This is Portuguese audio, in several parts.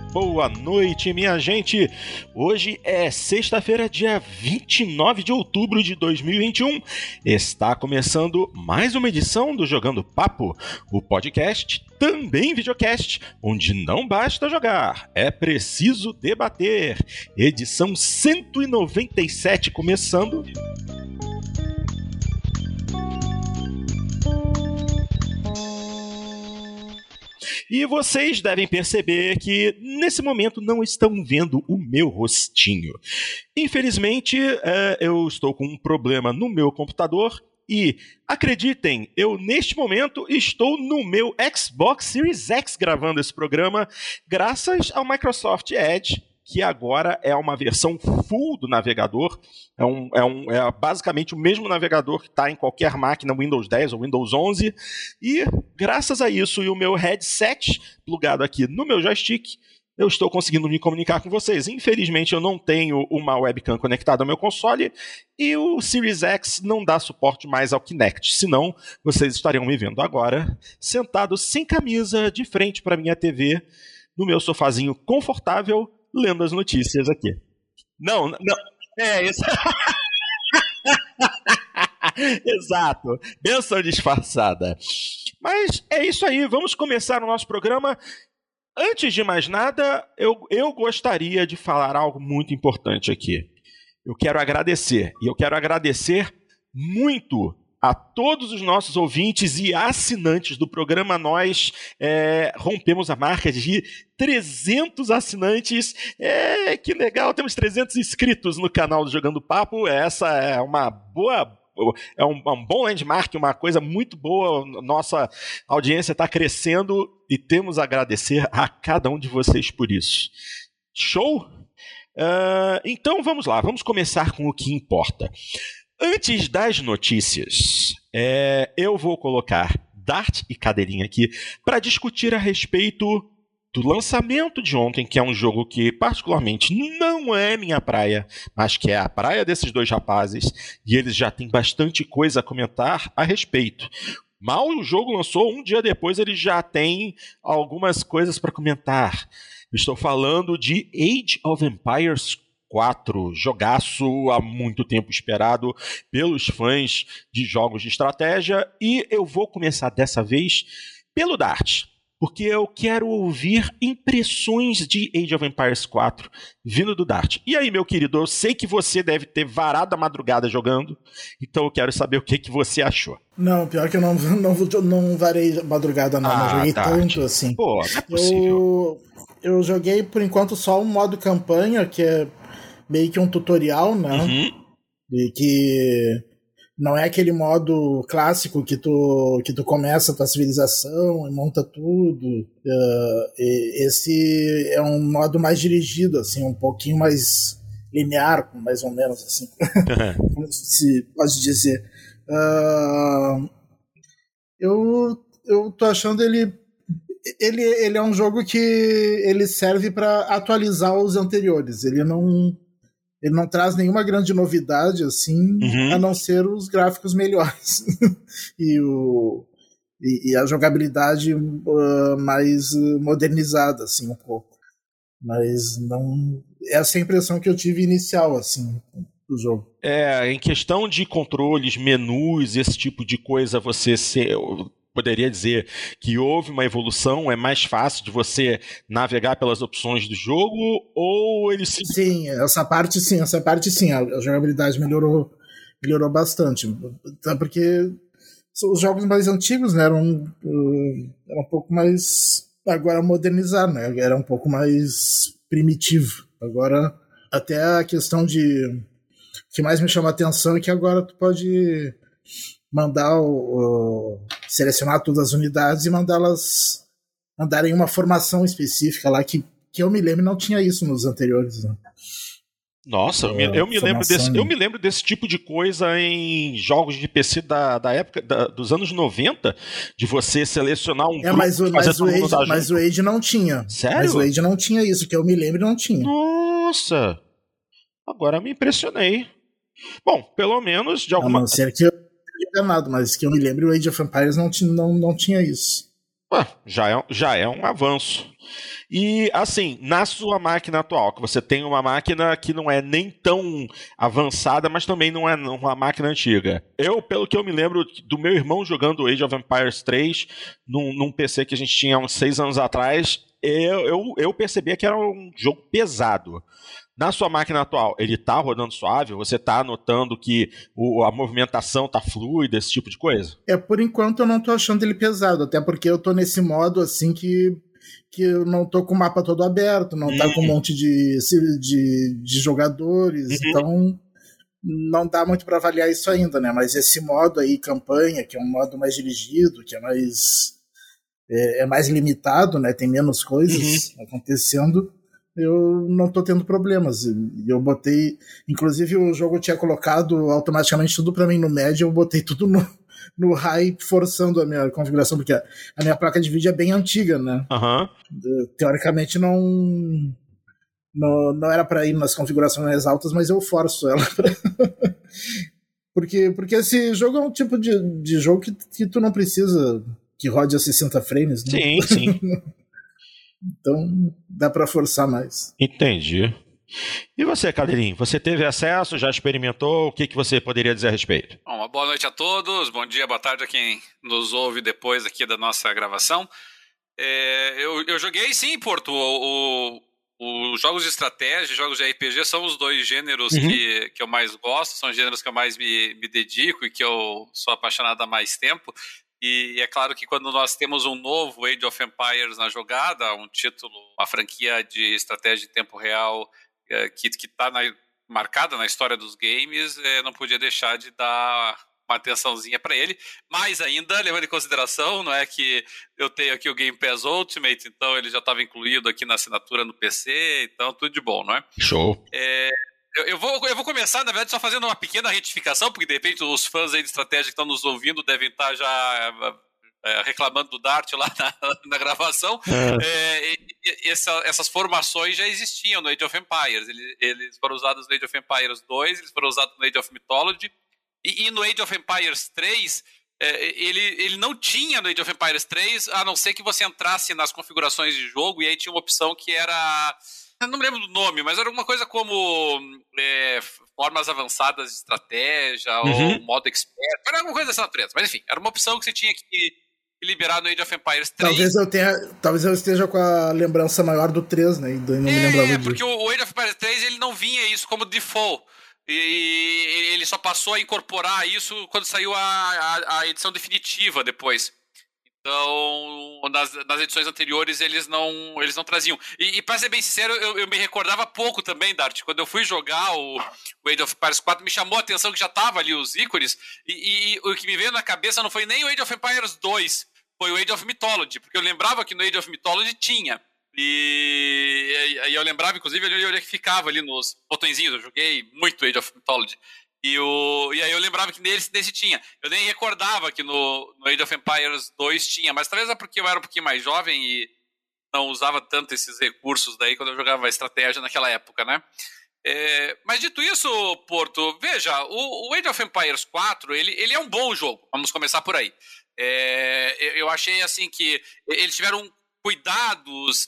boa noite, minha gente! Hoje é sexta-feira, dia 29 de outubro de 2021. Está começando mais uma edição do Jogando Papo, o podcast, também videocast, onde não basta jogar, é preciso debater. Edição 197 começando. E vocês devem perceber que, nesse momento, não estão vendo o meu rostinho. Infelizmente, eu estou com um problema no meu computador e, acreditem, eu, neste momento, estou no meu Xbox Series X gravando esse programa, graças ao Microsoft Edge, que agora é uma versão full do navegador. É basicamente o mesmo navegador que está em qualquer máquina Windows 10 ou Windows 11. E, graças a isso e o meu headset plugado aqui no meu joystick, eu estou conseguindo me comunicar com vocês. Infelizmente, eu não tenho uma webcam conectada ao meu console e o Series X não dá suporte mais ao Kinect. Senão, vocês estariam me vendo agora, sentado sem camisa, de frente para minha TV, no meu sofazinho confortável, lendo as notícias aqui. Não, é isso. Exato, benção disfarçada. Mas é isso aí, vamos começar o nosso programa. Antes de mais nada, eu gostaria de falar algo muito importante aqui. Eu quero agradecer muito a todos os nossos ouvintes e assinantes do programa. Nós rompemos a marca de 300 assinantes. Que legal, temos 300 inscritos no canal do Jogando Papo. Essa é uma boa... É um bom landmark, uma coisa muito boa. Nossa audiência está crescendo e temos a agradecer a cada um de vocês por isso. Show? Então vamos lá, vamos começar com o que importa. Antes das notícias, eu vou colocar Dart e Cadeirinha aqui para discutir a respeito do lançamento de ontem, que é um jogo que particularmente não é minha praia, mas que é a praia desses dois rapazes, e eles já têm bastante coisa a comentar a respeito. Mal o jogo lançou, um dia depois eles já têm algumas coisas para comentar. Estou falando de Age of Empires 4, jogaço há muito tempo esperado pelos fãs de jogos de estratégia, e eu vou começar dessa vez pelo Dart, porque eu quero ouvir impressões de Age of Empires 4 vindo do Dart. E aí, meu querido, eu sei que você deve ter varado a madrugada jogando, então eu quero saber o que você achou. Não, pior que eu não varei a madrugada, não joguei tanto assim. Pô, não é possível. Eu joguei, por enquanto, só um modo campanha, que é meio que um tutorial, né? Uhum. E que não é aquele modo clássico que tu começa a tua civilização e monta tudo. Esse é um modo mais dirigido, assim, um pouquinho mais linear, mais ou menos, assim. Como se pode dizer. Eu tô achando ele é um jogo que ele serve para atualizar os anteriores. Ele não traz nenhuma grande novidade, assim, a não ser os gráficos melhores e a jogabilidade mais modernizada, assim, um pouco. Mas não... Essa é a impressão que eu tive inicial, assim, do jogo. Em questão de controles, menus, esse tipo de coisa, poderia dizer que houve uma evolução, é mais fácil de você navegar pelas opções do jogo, ou ele se... Sim, essa parte sim, a jogabilidade melhorou bastante, porque os jogos mais antigos, né, eram um pouco mais, agora modernizaram, né, era um pouco mais primitivo. Agora, até a questão o que mais me chama a atenção é que agora tu pode mandar selecionar todas as unidades e mandá-las andarem em uma formação específica lá que eu me lembro não tinha isso nos anteriores, né? Nossa, eu me lembro desse tipo de coisa em jogos de PC da época dos anos 90, de você selecionar um grupo, mas o Age não tinha. Sério? Mas o Age não tinha isso, que eu me lembro não tinha. Nossa! Agora me impressionei. Bom, pelo menos de alguma... A não ser que eu tenha enganado, mas que eu me lembro o Age of Empires não tinha isso. Já é um avanço. E, assim, na sua máquina atual, que você tem uma máquina que não é nem tão avançada, mas também não é uma máquina antiga. Pelo que eu me lembro do meu irmão jogando Age of Empires 3 num PC que a gente tinha uns 6 anos atrás, eu percebia que era um jogo pesado. Na sua máquina atual, ele tá rodando suave? Você tá notando que a movimentação tá fluida, esse tipo de coisa? Por enquanto eu não tô achando ele pesado, até porque eu tô nesse modo assim que eu não tô com o mapa todo aberto, não tá com um monte de jogadores, então não dá muito para avaliar isso ainda, né? Mas esse modo aí, campanha, que é um modo mais dirigido, que é mais limitado, né? Tem menos coisas acontecendo, eu não tô tendo problemas. Eu botei, inclusive o jogo tinha colocado automaticamente tudo para mim no médio, eu botei tudo no high, forçando a minha configuração, porque a minha placa de vídeo é bem antiga, né? Teoricamente não era para ir nas configurações mais altas, mas eu forço ela pra... porque esse jogo é um tipo de jogo que tu não precisa que rode a 60 frames, né? Sim. Então dá para forçar mais. Entendi. E você, Cadeirinho? Você teve acesso, já experimentou? O que você poderia dizer a respeito? Bom, uma boa noite a todos, bom dia, boa tarde a quem nos ouve depois aqui da nossa gravação. Eu joguei sim, Porto. Os jogos de estratégia, jogos de RPG são os dois gêneros que eu mais gosto, são os gêneros que eu mais me dedico e que eu sou apaixonado há mais tempo. E é claro que quando nós temos um novo Age of Empires na jogada, um título, uma franquia de estratégia em tempo real que está marcada na história dos games, não podia deixar de dar uma atençãozinha para ele, mas ainda levando em consideração, não é que eu tenho aqui o Game Pass Ultimate, então ele já estava incluído aqui na assinatura no PC, então tudo de bom, não é? Show! Eu vou começar, na verdade, só fazendo uma pequena retificação, porque de repente os fãs aí de estratégia que estão nos ouvindo devem estar já reclamando do Dart lá na gravação. Essas formações já existiam no Age of Empires. Eles foram usados no Age of Empires 2, eles foram usados no Age of Mythology, e no Age of Empires 3, ele não tinha no Age of Empires 3, a não ser que você entrasse nas configurações de jogo, e aí tinha uma opção que era... Eu não me lembro do nome, mas era alguma coisa como formas avançadas de estratégia ou modo expert. Era alguma coisa dessa natureza. Mas enfim, era uma opção que você tinha que liberar no Age of Empires 3. Talvez eu esteja com a lembrança maior do 3, né? Não me lembrava disso. Porque o Age of Empires 3 ele não vinha isso como default. E ele só passou a incorporar isso quando saiu a edição definitiva depois. Então, nas edições anteriores eles não traziam. E para ser bem sincero, eu me recordava pouco também, Dart. Quando eu fui jogar o Age of Empires 4, me chamou a atenção que já tava ali os ícones. E o que me veio na cabeça não foi nem o Age of Empires 2, foi o Age of Mythology. Porque eu lembrava que no Age of Mythology tinha. E eu lembrava, inclusive, onde é que ficava ali nos botõezinhos. Eu joguei muito Age of Mythology. E aí eu lembrava que nesse tinha. Eu nem recordava que no Age of Empires 2 tinha, mas talvez é porque eu era um pouquinho mais jovem e não usava tanto esses recursos daí quando eu jogava estratégia naquela época, né? Mas dito isso, Porto, veja, o Age of Empires 4, ele é um bom jogo. Vamos começar por aí. Eu achei assim que eles tiveram cuidados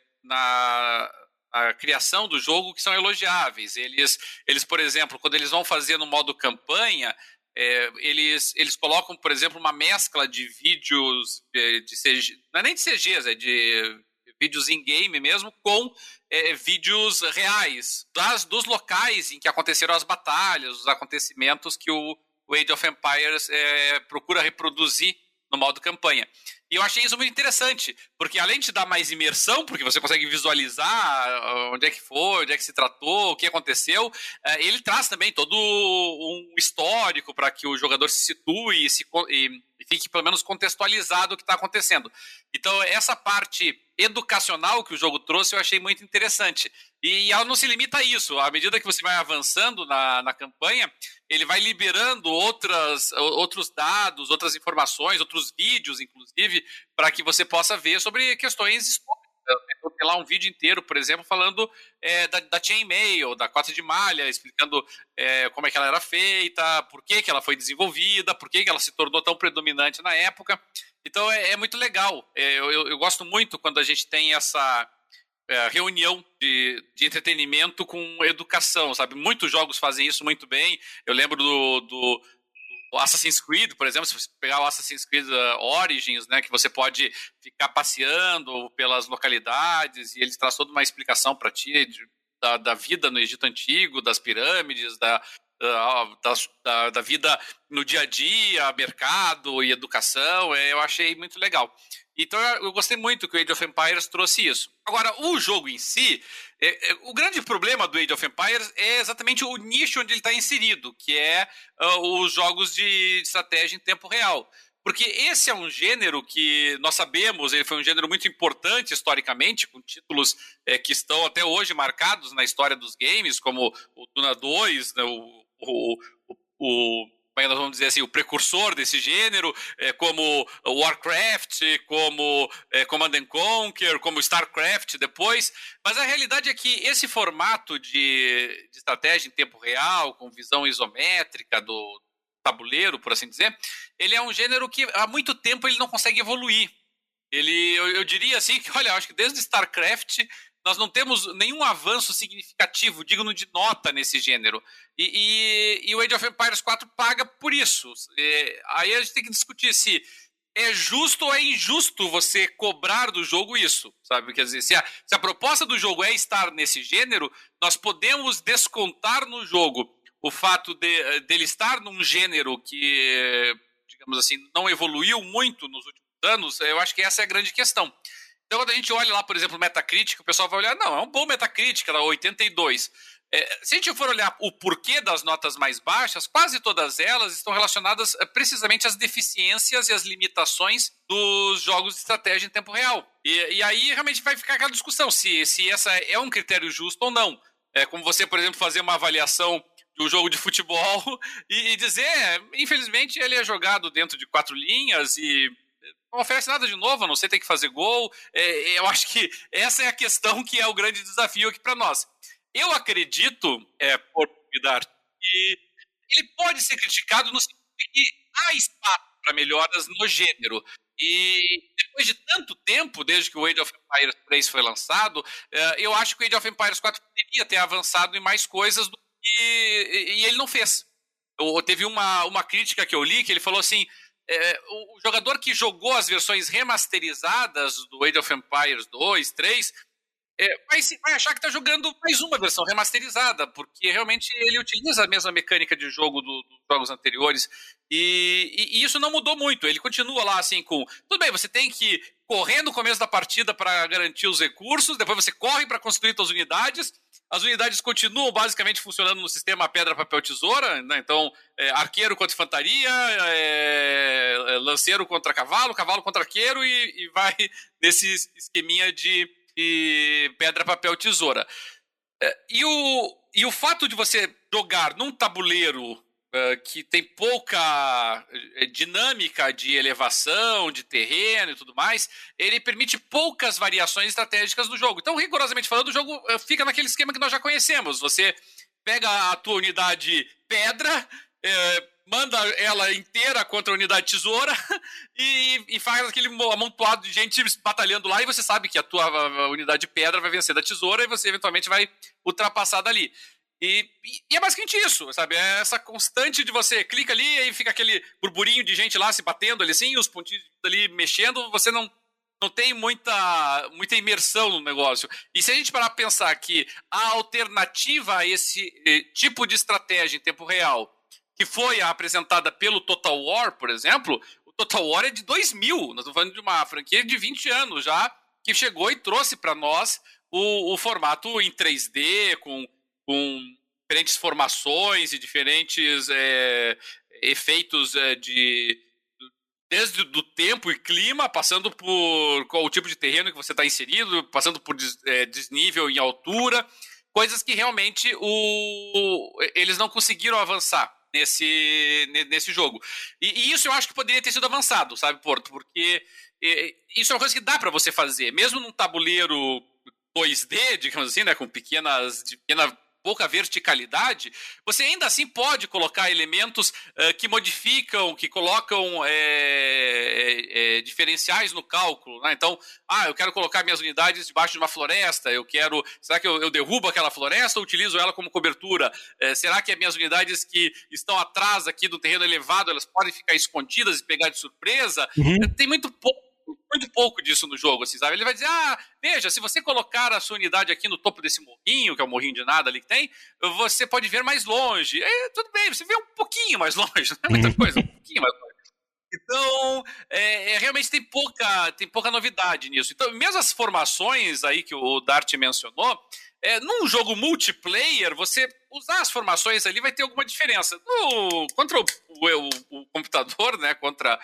a criação do jogo que são elogiáveis. Eles, por exemplo, quando eles vão fazer no modo campanha, eles colocam, por exemplo, uma mescla de vídeos de CG, não é nem de CGs, é de vídeos in-game mesmo, com vídeos reais dos locais em que aconteceram as batalhas, os acontecimentos que o Age of Empires procura reproduzir no modo campanha. E eu achei isso muito interessante, porque além de dar mais imersão, porque você consegue visualizar onde é que foi, onde é que se tratou, o que aconteceu, ele traz também todo um histórico para que o jogador se situe e fique pelo menos contextualizado o que está acontecendo. Então, essa parte educacional que o jogo trouxe eu achei muito interessante. E ela não se limita a isso. À medida que você vai avançando na campanha, ele vai liberando outros dados, outras informações, outros vídeos, inclusive, para que você possa ver sobre questões históricas. Eu tenho lá um vídeo inteiro, por exemplo, falando da Chainmail, da cota de malha, explicando como é que ela era feita, por que ela foi desenvolvida, por que ela se tornou tão predominante na época. Então é muito legal. Eu gosto muito quando a gente tem essa reunião de entretenimento com educação, sabe? Muitos jogos fazem isso muito bem. Eu lembro do Assassin's Creed, por exemplo, se você pegar o Assassin's Creed Origins, né, que você pode ficar passeando pelas localidades e eles trazem toda uma explicação para ti da vida no Egito Antigo, das pirâmides, da vida no dia a dia, mercado e educação. Eu achei muito legal. Então eu gostei muito que o Age of Empires trouxe isso. Agora, o jogo em si, o grande problema do Age of Empires é exatamente o nicho onde ele está inserido, que é os jogos de estratégia em tempo real. Porque esse é um gênero que nós sabemos, ele foi um gênero muito importante historicamente, com títulos que estão até hoje marcados na história dos games, como o Duna 2, né, como nós vamos dizer assim, o precursor desse gênero, como Warcraft, como Command & Conquer, como StarCraft depois. Mas a realidade é que esse formato de estratégia em tempo real, com visão isométrica do tabuleiro, por assim dizer, ele é um gênero que há muito tempo ele não consegue evoluir. Eu diria assim que, olha, eu acho que desde StarCraft nós não temos nenhum avanço significativo, digno de nota nesse gênero. E o Age of Empires 4 paga por isso. Aí a gente tem que discutir se é justo ou é injusto você cobrar do jogo isso, sabe? Quer dizer, se a proposta do jogo é estar nesse gênero, nós podemos descontar no jogo o fato dele estar num gênero que, digamos assim, não evoluiu muito nos últimos anos. Eu acho que essa é a grande questão. Então, quando a gente olha lá, por exemplo, o Metacritic, o pessoal vai olhar, não, é um bom Metacritic, era 82. Se a gente for olhar o porquê das notas mais baixas, quase todas elas estão relacionadas precisamente às deficiências e às limitações dos jogos de estratégia em tempo real. E aí realmente vai ficar aquela discussão se essa é um critério justo ou não. É como você, por exemplo, fazer uma avaliação de um jogo de futebol e dizer, infelizmente, ele é jogado dentro de 4 linhas e não oferece nada de novo, a não ser ter que fazer gol. Eu acho que essa é a questão que é o grande desafio aqui para nós. Eu acredito, por cuidar, que ele pode ser criticado no sentido de que há espaço para melhoras no gênero. E depois de tanto tempo, desde que o Age of Empires 3 foi lançado, eu acho que o Age of Empires 4 poderia ter avançado em mais coisas e ele não fez. Teve uma crítica que eu li, que ele falou assim, o jogador que jogou as versões remasterizadas do Age of Empires 2, 3, vai achar que está jogando mais uma versão remasterizada, porque realmente ele utiliza a mesma mecânica de jogo dos jogos anteriores, e isso não mudou muito. Ele continua lá assim com, tudo bem, você tem que correr no começo da partida para garantir os recursos, depois você corre para construir suas unidades. As unidades continuam basicamente funcionando no sistema pedra, papel, tesoura, né? Então, arqueiro contra infantaria, lanceiro contra cavalo, cavalo contra arqueiro, e vai nesse esqueminha de pedra, papel, tesoura. E o fato de você jogar num tabuleiro que tem pouca dinâmica de elevação, de terreno e tudo mais, ele permite poucas variações estratégicas do jogo. Então, rigorosamente falando, o jogo fica naquele esquema que nós já conhecemos. Você pega a tua unidade pedra, manda ela inteira contra a unidade tesoura e faz aquele amontoado de gente batalhando lá, e você sabe que a tua unidade pedra vai vencer da tesoura e você eventualmente vai ultrapassar dali. E é basicamente isso, sabe? É essa constante de você clica ali e fica aquele burburinho de gente lá se batendo ali assim, os pontinhos ali mexendo, você não tem muita imersão no negócio. E se a gente parar para pensar que a alternativa a esse tipo de estratégia em tempo real, que foi apresentada pelo Total War, por exemplo, o Total War é de 2000, nós estamos falando de uma franquia de 20 anos já, que chegou e trouxe para nós o formato em 3D, com diferentes formações e diferentes efeitos desde do tempo e clima, passando por qual o tipo de terreno que você está inserido, passando por desnível em altura, coisas que realmente eles não conseguiram avançar nesse jogo. E isso eu acho que poderia ter sido avançado, sabe, Porto? Porque isso é uma coisa que dá para você fazer, mesmo num tabuleiro 2D, digamos assim, né, com pequena pouca verticalidade, você ainda assim pode colocar elementos que modificam, que colocam diferenciais no cálculo, né? Então, eu quero colocar minhas unidades debaixo de uma floresta, será que eu derrubo aquela floresta ou utilizo ela como cobertura? Será que as minhas unidades que estão atrás aqui do terreno elevado, elas podem ficar escondidas e pegar de surpresa? Tem muito pouco disso no jogo, assim, sabe? Ele vai dizer, veja, se você colocar a sua unidade aqui no topo desse morrinho, que é o morrinho de nada ali que tem, você pode ver mais longe. Tudo bem, você vê um pouquinho mais longe, não é muita coisa, um pouquinho mais longe. Então, realmente tem pouca novidade nisso. Então, mesmo as formações aí que o Dart mencionou, num jogo multiplayer, você usar as formações ali vai ter alguma diferença. Contra o computador, né, contra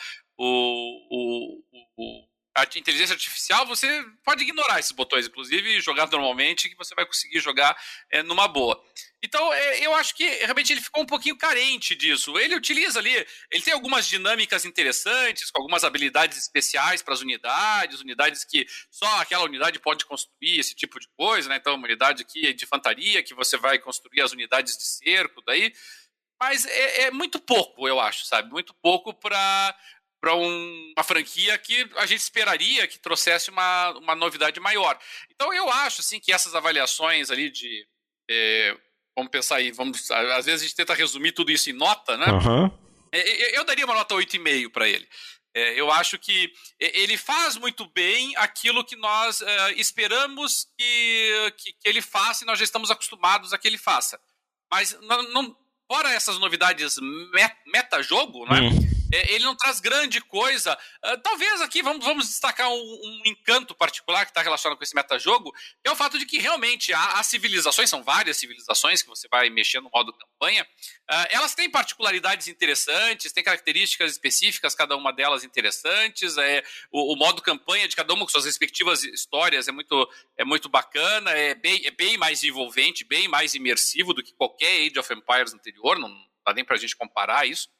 a inteligência artificial, você pode ignorar esses botões, inclusive, e jogar normalmente, que você vai conseguir jogar numa boa. Então, eu acho que realmente ele ficou um pouquinho carente disso. Ele utiliza ali, ele tem algumas dinâmicas interessantes, com algumas habilidades especiais para as unidades que só aquela unidade pode construir esse tipo de coisa, né? Então, uma unidade aqui de infantaria, que você vai construir as unidades de cerco, daí. Mas é muito pouco, eu acho, sabe? Muito pouco para uma franquia que a gente esperaria que trouxesse uma novidade maior. Então, eu acho assim, que essas avaliações ali de... vamos pensar aí, às vezes a gente tenta resumir tudo isso em nota, né? Eu daria uma nota 8,5 para ele. Eu acho que ele faz muito bem aquilo que nós esperamos que ele faça e nós já estamos acostumados a que ele faça. Mas, fora essas novidades meta-jogo, né? Ele não traz grande coisa. Talvez aqui vamos destacar um encanto particular que está relacionado com esse metajogo, que é o fato de que realmente as civilizações, são várias civilizações que você vai mexer no modo campanha, elas têm particularidades interessantes, têm características específicas, cada uma delas interessantes. O modo campanha de cada uma com suas respectivas histórias é muito bacana, é bem mais envolvente, bem mais imersivo do que qualquer Age of Empires anterior, não dá nem para a gente comparar isso.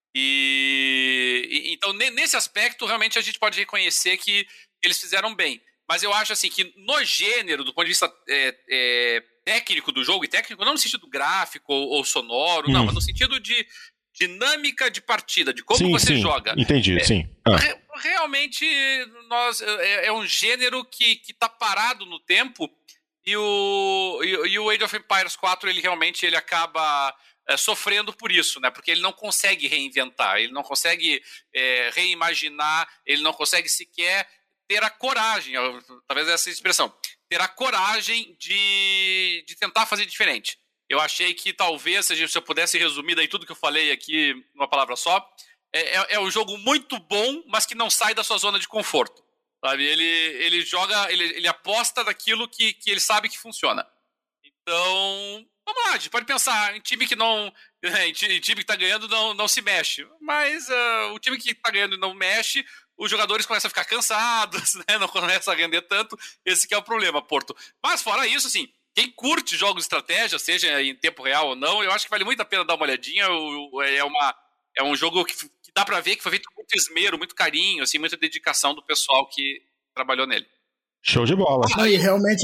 Então, nesse aspecto, realmente a gente pode reconhecer que eles fizeram bem. Mas eu acho assim que no gênero, do ponto de vista técnico do jogo, e técnico não no sentido gráfico ou sonoro, não, mas no sentido de dinâmica de partida, de como você joga. Entendi, sim. Realmente é um gênero que está parado no tempo, e o Age of Empires 4 ele acaba sofrendo por isso, né? Porque ele não consegue reinventar, ele não consegue reimaginar, ele não consegue sequer ter a coragem, talvez essa expressão, ter a coragem de tentar fazer diferente. Eu achei que talvez, se eu pudesse resumir daí tudo que eu falei aqui numa palavra só, é um jogo muito bom, mas que não sai da sua zona de conforto, sabe? Ele joga, ele aposta naquilo que ele sabe que funciona. Então, vamos lá, a gente pode pensar em time que não... em time que tá ganhando não se mexe. Mas o time que tá ganhando e não mexe, os jogadores começam a ficar cansados, né? Não começam a render tanto. Esse que é o problema, Porto. Mas fora isso, assim, quem curte jogos de estratégia, seja em tempo real ou não, eu acho que vale muito a pena dar uma olhadinha. É um jogo que dá pra ver que foi feito com muito esmero, muito carinho, assim, muita dedicação do pessoal que trabalhou nele. Show de bola. E realmente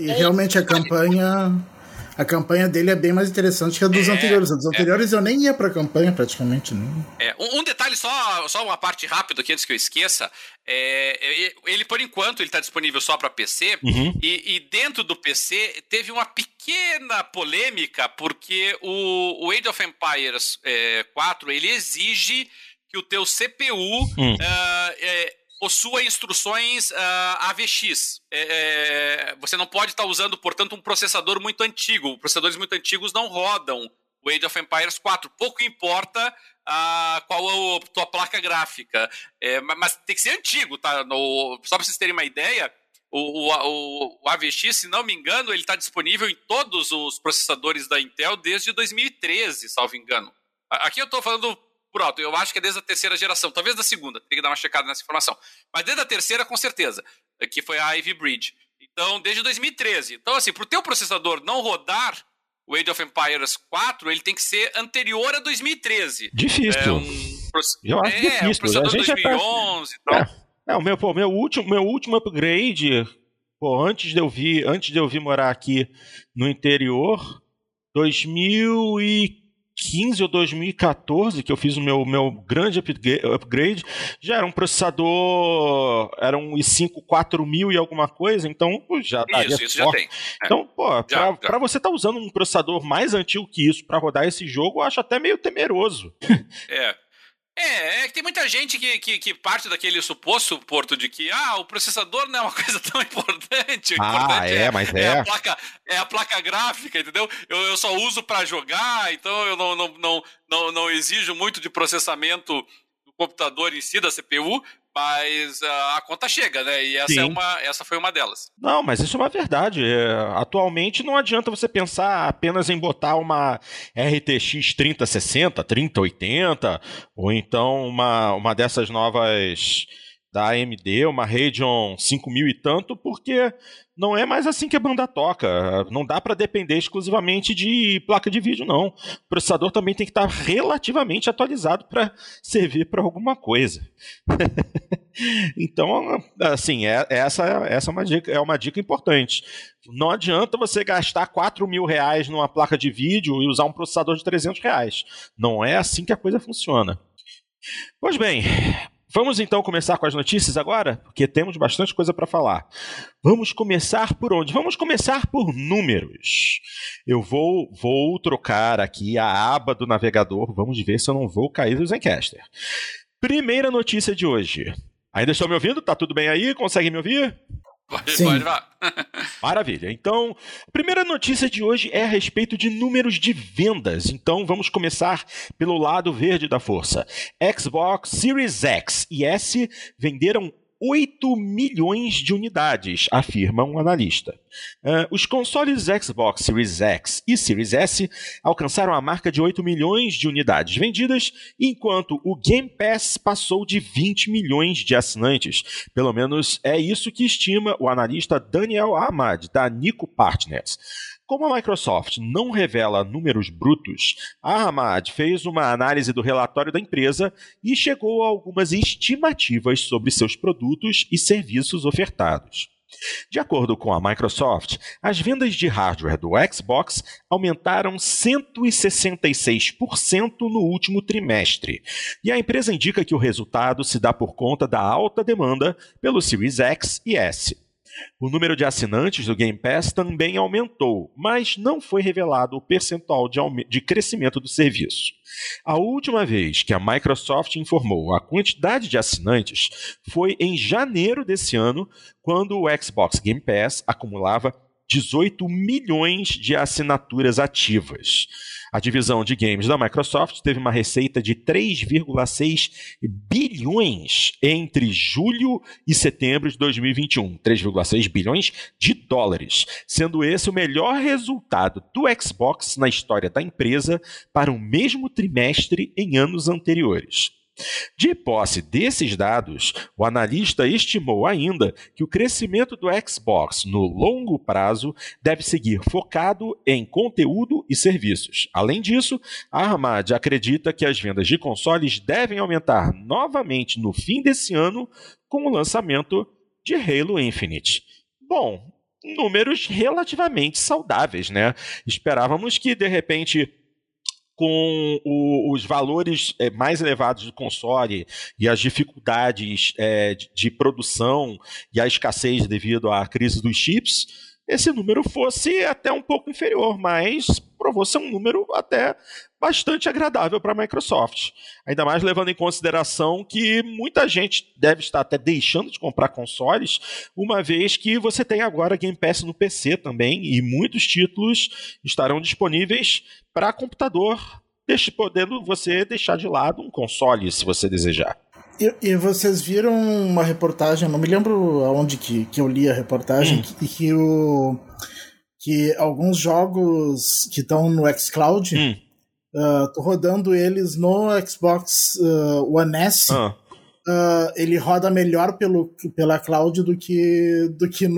a campanha dele é bem mais interessante que a dos anteriores. A dos anteriores eu nem ia pra campanha praticamente. Não. Um detalhe, só uma parte rápida aqui antes que eu esqueça. Ele, por enquanto, ele está disponível só para PC. E dentro do PC teve uma pequena polêmica, porque o Age of Empires 4 ele exige que o teu CPU possua instruções AVX. Você não pode estar usando, portanto, um processador muito antigo. Processadores muito antigos não rodam o Age of Empires 4. Pouco importa qual é a tua placa gráfica. Mas tem que ser antigo, tá? Só para vocês terem uma ideia, o AVX, se não me engano, ele está disponível em todos os processadores da Intel desde 2013, salvo engano. Aqui eu estou falando... Pronto, eu acho que é desde a terceira geração, talvez da segunda, tem que dar uma checada nessa informação. Mas desde a terceira, com certeza, que foi a Ivy Bridge. Então, desde 2013. Então, assim, para o teu processador não rodar o Age of Empires 4, ele tem que ser anterior a 2013. Difícil. Eu acho difícil. Um processador de 2011 e tal. Meu último upgrade, antes de eu vir morar aqui no interior... 2015 ou 2014, que eu fiz o meu grande upgrade, já era um processador, era um i5 4000 e alguma coisa, então já daria Isso já tem. Então, para você estar usando um processador mais antigo que isso para rodar esse jogo, eu acho até meio temeroso. É que tem muita gente que parte daquele suposto, Porto, de que o processador não é uma coisa tão importante. O importante mas é a placa gráfica, entendeu? Eu só uso para jogar, então eu não exijo muito de processamento do computador em si, da CPU, mas a conta chega, né? E essa foi uma delas. Não, mas isso é uma verdade. Atualmente não adianta você pensar apenas em botar uma RTX 3060, 3080, ou então uma dessas novas da AMD, uma Radeon 5000 e tanto, porque não é mais assim que a banda toca. Não dá para depender exclusivamente de placa de vídeo, não. O processador também tem que estar relativamente atualizado para servir para alguma coisa. Então, assim, essa é uma dica importante. Não adianta você gastar R$4.000 numa placa de vídeo e usar um processador de R$300. Não é assim que a coisa funciona. Pois bem, vamos então começar com as notícias agora? Porque temos bastante coisa para falar. Vamos começar por onde? Vamos começar por números. Eu vou trocar aqui a aba do navegador. Vamos ver se eu não vou cair do Zencastr. Primeira notícia de hoje. Ainda estão me ouvindo? Tá tudo bem aí? Conseguem me ouvir? Pode vá. Maravilha. Então, a primeira notícia de hoje é a respeito de números de vendas. Então, vamos começar pelo lado verde da força. Xbox Series X e S venderam 8 milhões de unidades, afirma um analista. Os consoles Xbox Series X e Series S alcançaram a marca de 8 milhões de unidades vendidas, enquanto o Game Pass passou de 20 milhões de assinantes. Pelo menos é isso que estima o analista Daniel Ahmad, da Nico Partners. Como a Microsoft não revela números brutos, a Ahmad fez uma análise do relatório da empresa e chegou a algumas estimativas sobre seus produtos e serviços ofertados. De acordo com a Microsoft, as vendas de hardware do Xbox aumentaram 166% no último trimestre, e a empresa indica que o resultado se dá por conta da alta demanda pelo Series X e S. O número de assinantes do Game Pass também aumentou, mas não foi revelado o percentual de crescimento do serviço. A última vez que a Microsoft informou a quantidade de assinantes foi em janeiro desse ano, quando o Xbox Game Pass acumulava 18 milhões de assinaturas ativas. A divisão de games da Microsoft teve uma receita de 3,6 bilhões entre julho e setembro de 2021. 3,6 bilhões de dólares, sendo esse o melhor resultado do Xbox na história da empresa para o mesmo trimestre em anos anteriores. De posse desses dados, o analista estimou ainda que o crescimento do Xbox no longo prazo deve seguir focado em conteúdo e serviços. Além disso, a Ahmad acredita que as vendas de consoles devem aumentar novamente no fim desse ano com o lançamento de Halo Infinite. Bom, números relativamente saudáveis, né? Esperávamos que, de repente, com os valores mais elevados do console e as dificuldades de produção e a escassez devido à crise dos chips, esse número fosse até um pouco inferior, mas provou ser um número até bastante agradável para a Microsoft. Ainda mais levando em consideração que muita gente deve estar até deixando de comprar consoles, uma vez que você tem agora Game Pass no PC também, e muitos títulos estarão disponíveis para computador, podendo você deixar de lado um console, se você desejar. E vocês viram uma reportagem, não me lembro aonde que eu li a reportagem, que alguns jogos que estão no xCloud, tô rodando eles no Xbox One S, ele roda melhor pela cloud do que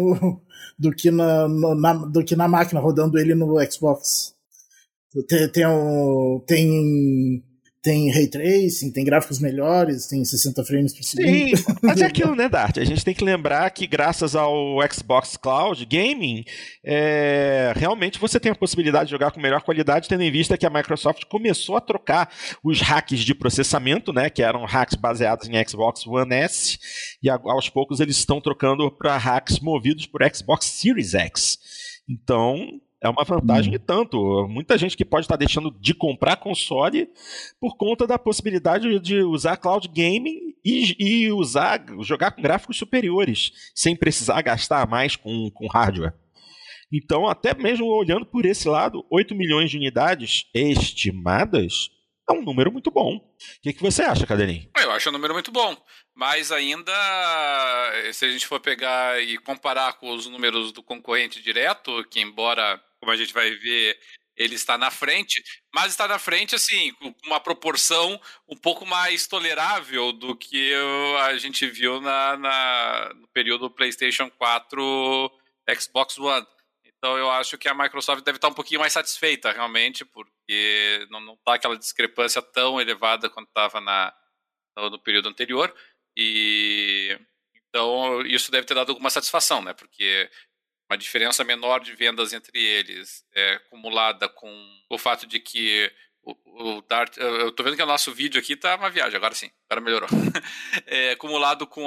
na máquina, rodando ele no Xbox. tem ray tracing, tem gráficos melhores, tem 60 frames por segundo. Sim, mas é aquilo, né, Dart? A gente tem que lembrar que graças ao Xbox Cloud Gaming, realmente você tem a possibilidade de jogar com melhor qualidade, tendo em vista que a Microsoft começou a trocar os hacks de processamento, né, que eram hacks baseados em Xbox One S, e aos poucos eles estão trocando para hacks movidos por Xbox Series X. Então, é uma vantagem e tanto. Muita gente que pode estar deixando de comprar console por conta da possibilidade de usar cloud gaming e jogar com gráficos superiores, sem precisar gastar mais com hardware. Então, até mesmo olhando por esse lado, 8 milhões de unidades estimadas é um número muito bom. O que você acha, Cadelinho? Eu acho um número muito bom. Mas ainda, se a gente for pegar e comparar com os números do concorrente direto, que embora, como a gente vai ver, ele está na frente, mas está na frente, assim, com uma proporção um pouco mais tolerável do que a gente viu no período PlayStation 4, Xbox One. Então eu acho que a Microsoft deve estar um pouquinho mais satisfeita, realmente, porque não está aquela discrepância tão elevada quanto estava no período anterior. E então isso deve ter dado alguma satisfação, né? Porque uma diferença menor de vendas entre eles, acumulada com o fato de que o Dart, eu tô vendo que o nosso vídeo aqui tá uma viagem, agora sim, agora melhorou. Acumulado com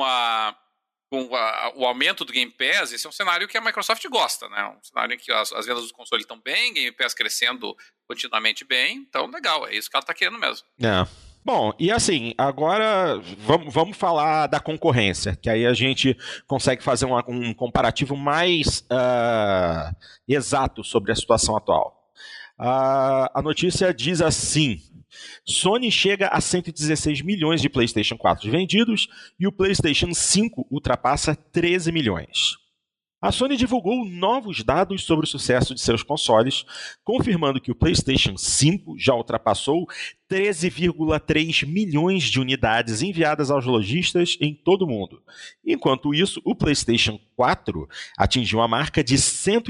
o aumento do Game Pass, esse é um cenário que a Microsoft gosta, né? Um cenário em que as vendas dos consoles estão bem, Game Pass crescendo continuamente bem, então legal, é isso que ela tá querendo mesmo. Bom, e assim, agora vamos falar da concorrência, que aí a gente consegue fazer um comparativo mais exato sobre a situação atual. A notícia diz assim: Sony chega a 116 milhões de PlayStation 4 vendidos e o PlayStation 5 ultrapassa 13 milhões. A Sony divulgou novos dados sobre o sucesso de seus consoles, confirmando que o PlayStation 5 já ultrapassou 13,3 milhões de unidades enviadas aos lojistas em todo o mundo. Enquanto isso, o PlayStation 4 atingiu a marca de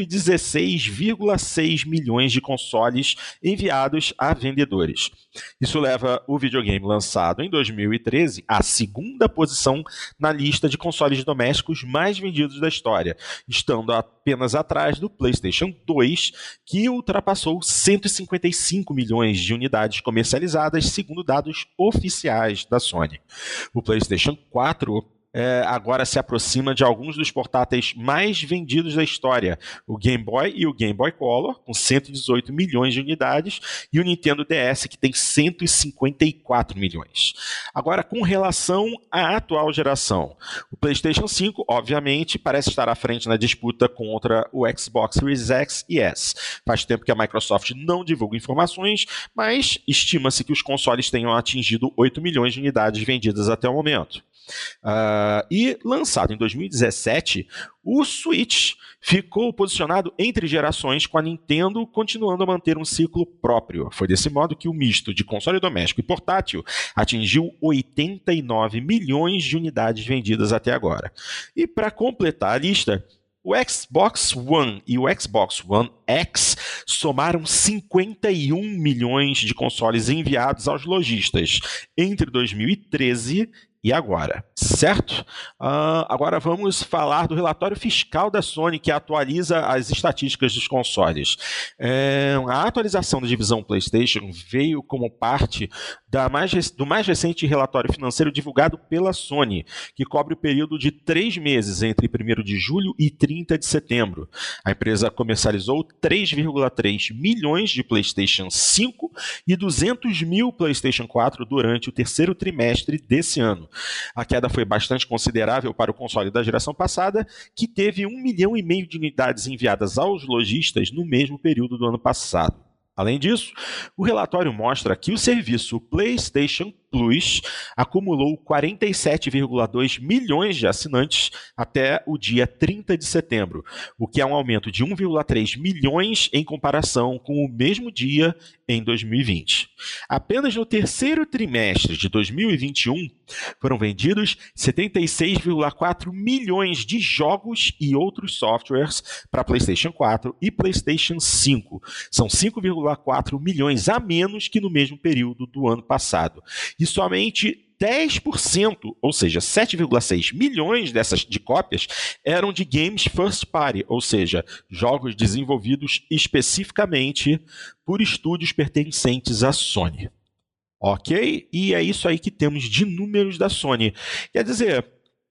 116,6 milhões de consoles enviados a vendedores. Isso leva o videogame lançado em 2013 à segunda posição na lista de consoles domésticos mais vendidos da história, estando apenas atrás do PlayStation 2, que ultrapassou 155 milhões de unidades comercializadas, segundo dados oficiais da Sony. O PlayStation 4 agora se aproxima de alguns dos portáteis mais vendidos da história, o Game Boy e o Game Boy Color, com 118 milhões de unidades, e o Nintendo DS, que tem 154 milhões. Agora, com relação à atual geração, o PlayStation 5, obviamente, parece estar à frente na disputa contra o Xbox Series X e S. Faz tempo que a Microsoft não divulga informações, mas estima-se que os consoles tenham atingido 8 milhões de unidades vendidas até o momento. E lançado em 2017, o Switch ficou posicionado entre gerações, com a Nintendo continuando a manter um ciclo próprio. Foi desse modo que o misto de console doméstico e portátil atingiu 89 milhões de unidades vendidas até agora. E para completar a lista, o Xbox One e o Xbox One X somaram 51 milhões de consoles enviados aos lojistas entre 2013 e agora, certo? Agora vamos falar do relatório fiscal da Sony, que atualiza as estatísticas dos consoles. A atualização da divisão PlayStation veio como parte do mais recente relatório financeiro divulgado pela Sony, que cobre o período de 3 meses, entre 1º de julho e 30 de setembro. A empresa comercializou 3,3 milhões de PlayStation 5 e 200 mil PlayStation 4 durante o terceiro trimestre desse ano. A queda foi bastante considerável para o console da geração passada, que teve 1,5 milhão de unidades enviadas aos lojistas no mesmo período do ano passado. Além disso, o relatório mostra que o serviço PlayStation Plus acumulou 47,2 milhões de assinantes até o dia 30 de setembro, o que é um aumento de 1,3 milhões em comparação com o mesmo dia em 2020. Apenas no terceiro trimestre de 2021, Foram vendidos 76,4 milhões de jogos e outros softwares para PlayStation 4 e PlayStation 5. São 5,4 milhões a menos que no mesmo período do ano passado. E somente 10%, ou seja, 7,6 milhões dessas de cópias, eram de games first party, ou seja, jogos desenvolvidos especificamente por estúdios pertencentes à Sony. Ok? E é isso aí que temos de números da Sony. Quer dizer,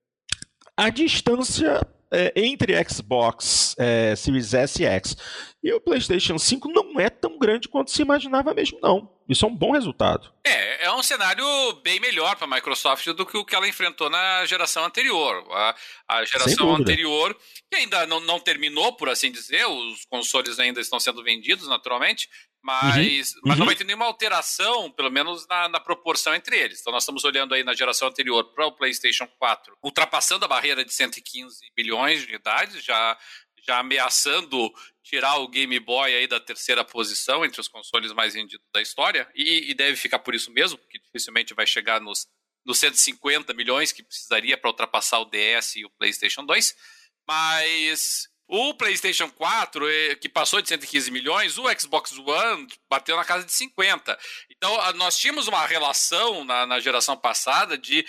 a distância entre Xbox Series S e X e o PlayStation 5 não é tão grande quanto se imaginava mesmo, não. Isso é um bom resultado. É um cenário bem melhor para a Microsoft do que o que ela enfrentou na geração anterior. A geração anterior, que ainda não terminou, por assim dizer, os consoles ainda estão sendo vendidos, naturalmente, mas não vai ter nenhuma alteração, pelo menos na proporção entre eles. Então nós estamos olhando aí na geração anterior para o PlayStation 4, ultrapassando a barreira de 115 bilhões de unidades, já ameaçando tirar o Game Boy aí da terceira posição entre os consoles mais vendidos da história, e deve ficar por isso mesmo, porque dificilmente vai chegar nos 150 milhões que precisaria para ultrapassar o DS e o PlayStation 2, mas o PlayStation 4, que passou de 115 milhões, o Xbox One bateu na casa de 50. Então, nós tínhamos uma relação na geração passada de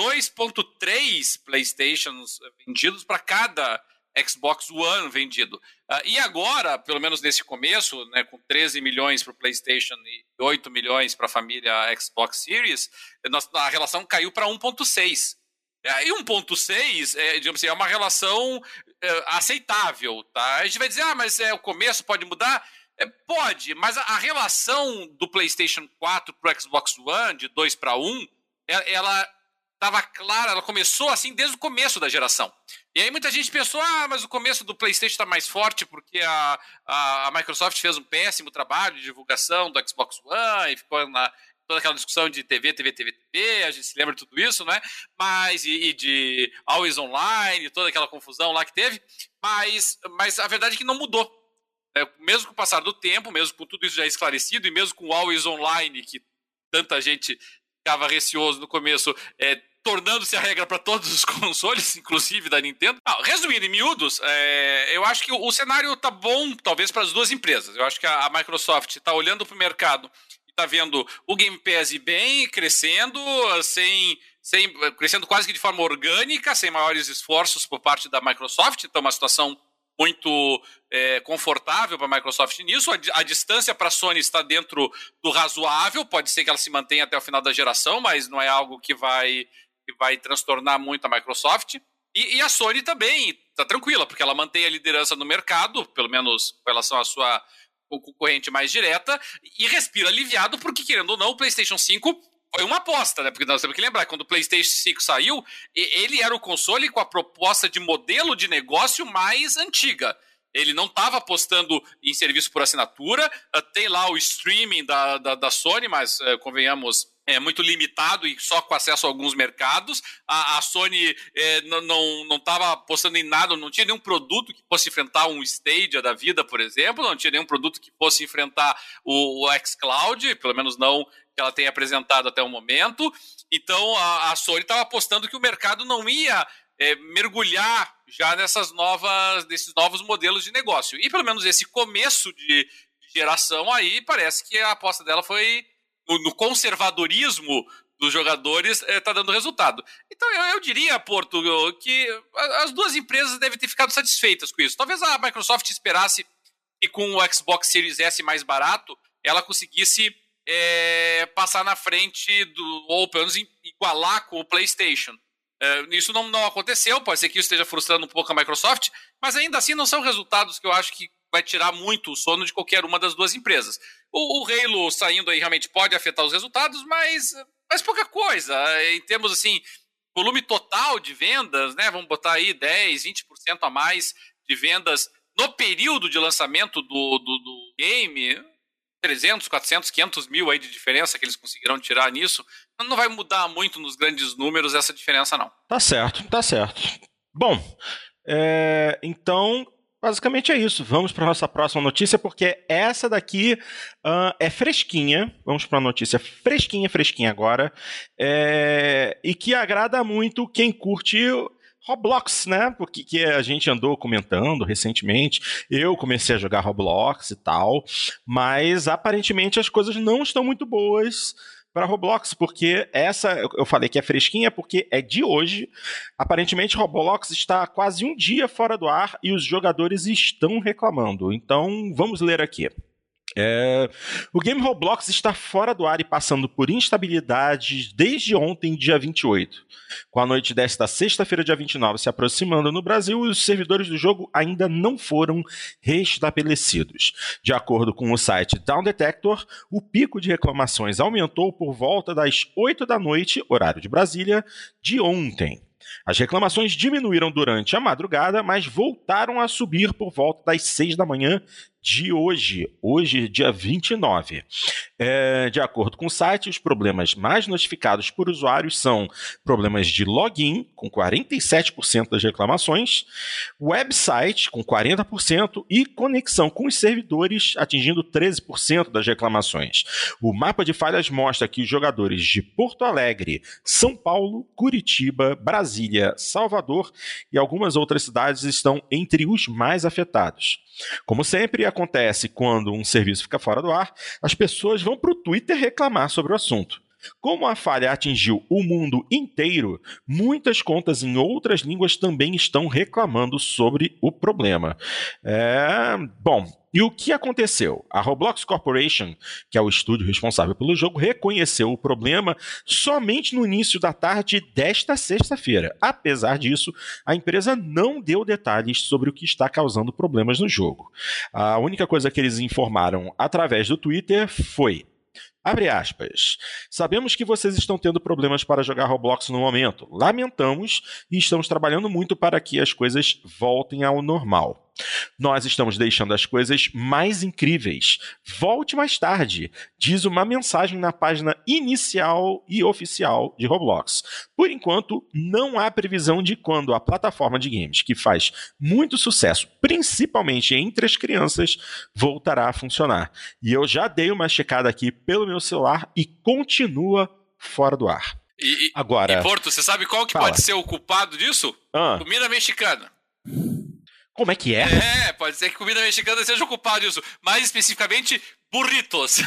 2,3 PlayStations vendidos para cada Xbox One vendido. E agora, pelo menos nesse começo, né, com 13 milhões para o PlayStation e 8 milhões para a família Xbox Series, a relação caiu para 1,6. E 1,6 digamos assim, é uma relação aceitável. Tá? A gente vai dizer, mas o começo pode mudar? Pode, mas a relação do PlayStation 4 para o Xbox One, de 2 para 1, ela estava clara, ela começou assim desde o começo da geração. E aí muita gente pensou, mas o começo do PlayStation está mais forte porque a Microsoft fez um péssimo trabalho de divulgação do Xbox One e ficou toda aquela discussão de TV, a gente se lembra de tudo isso, né? Mas, e de Always Online, toda aquela confusão lá que teve, mas a verdade é que não mudou. Mesmo com o passar do tempo, mesmo com tudo isso já esclarecido, e mesmo com o Always Online, que tanta gente ficava receoso no começo, tornando-se a regra para todos os consoles, inclusive da Nintendo. Resumindo em miúdos, eu acho que o cenário tá bom, talvez, para as duas empresas. Eu acho que a Microsoft está olhando para o mercado e está vendo o Game Pass ir bem, crescendo, crescendo quase que de forma orgânica, sem maiores esforços por parte da Microsoft. Então, uma situação muito confortável para a Microsoft nisso. A distância para a Sony está dentro do razoável. Pode ser que ela se mantenha até o final da geração, mas não é algo que vai transtornar muito a Microsoft. E a Sony também está tranquila, porque ela mantém a liderança no mercado, pelo menos com relação à sua concorrente mais direta, e respira aliviado, porque, querendo ou não, o PlayStation 5 foi uma aposta, né? Porque nós temos que lembrar, quando o PlayStation 5 saiu, ele era o console com a proposta de modelo de negócio mais antiga. Ele não estava apostando em serviço por assinatura, tem lá o streaming da Sony, mas convenhamos, é muito limitado e só com acesso a alguns mercados. A Sony não estava apostando em nada, não tinha nenhum produto que fosse enfrentar um Stadia da vida, por exemplo, não tinha nenhum produto que fosse enfrentar o xCloud, pelo menos não que ela tenha apresentado até o momento. Então a Sony estava apostando que o mercado não ia mergulhar já nesses novos modelos de negócio. E pelo menos esse começo de geração aí, parece que a aposta dela foi no conservadorismo dos jogadores, está dando resultado. Então eu diria, Porto, que as duas empresas devem ter ficado satisfeitas com isso. Talvez a Microsoft esperasse que com o Xbox Series S mais barato, ela conseguisse passar na frente ou pelo menos igualar com o PlayStation. Isso não aconteceu, pode ser que isso esteja frustrando um pouco a Microsoft, mas ainda assim não são resultados que eu acho que vai tirar muito o sono de qualquer uma das duas empresas. O Halo saindo aí realmente pode afetar os resultados, mas pouca coisa. Em termos assim, volume total de vendas, né? Vamos botar aí 10, 20% a mais de vendas no período de lançamento do game, 300, 400, 500 mil aí de diferença que eles conseguiram tirar nisso. Não vai mudar muito nos grandes números essa diferença, não. Tá certo. Bom, então Basicamente é isso. Vamos para a nossa próxima notícia, porque essa daqui é fresquinha. Vamos para uma notícia fresquinha agora. E que agrada muito quem curte Roblox, né? Porque que a gente andou comentando recentemente. Eu comecei a jogar Roblox e tal, mas aparentemente as coisas não estão muito boas para Roblox, porque essa, eu falei que é fresquinha porque é de hoje. Aparentemente Roblox está quase um dia fora do ar e os jogadores estão reclamando. Então vamos ler aqui. O game Roblox está fora do ar e passando por instabilidades desde ontem, dia 28. Com a noite desta sexta-feira, dia 29, se aproximando no Brasil, os servidores do jogo ainda não foram restabelecidos. De acordo com o site Down Detector, o pico de reclamações aumentou por volta das 8 da noite, horário de Brasília, de ontem. As reclamações diminuíram durante a madrugada, mas voltaram a subir por volta das 6 da manhã de hoje, dia 29. De acordo com o site, os problemas mais notificados por usuários são problemas de login, com 47% das reclamações, website, com 40%, e conexão com os servidores, atingindo 13% das reclamações. O mapa de falhas mostra que os jogadores de Porto Alegre, São Paulo, Curitiba, Brasília, Salvador e algumas outras cidades estão entre os mais afetados. Como sempre acontece quando um serviço fica fora do ar, as pessoas vão para o Twitter reclamar sobre o assunto. Como a falha atingiu o mundo inteiro, muitas contas em outras línguas também estão reclamando sobre o problema. E o que aconteceu? A Roblox Corporation, que é o estúdio responsável pelo jogo, reconheceu o problema somente no início da tarde desta sexta-feira. Apesar disso, a empresa não deu detalhes sobre o que está causando problemas no jogo. A única coisa que eles informaram através do Twitter foi: abre aspas. Sabemos que vocês estão tendo problemas para jogar Roblox no momento. Lamentamos e estamos trabalhando muito para que as coisas voltem ao normal. Nós estamos deixando as coisas mais incríveis. Volte mais tarde, diz uma mensagem na página inicial e oficial de Roblox. Por enquanto, não há previsão de quando a plataforma de games, que faz muito sucesso, principalmente entre as crianças, voltará a funcionar. E eu já dei uma checada aqui pelo meu celular e continua fora do ar. Agora, Porto, você sabe qual que pode ser o culpado disso? Comida mexicana. Como é que é? Pode ser que comida mexicana seja o culpado disso. Mais especificamente, burritos.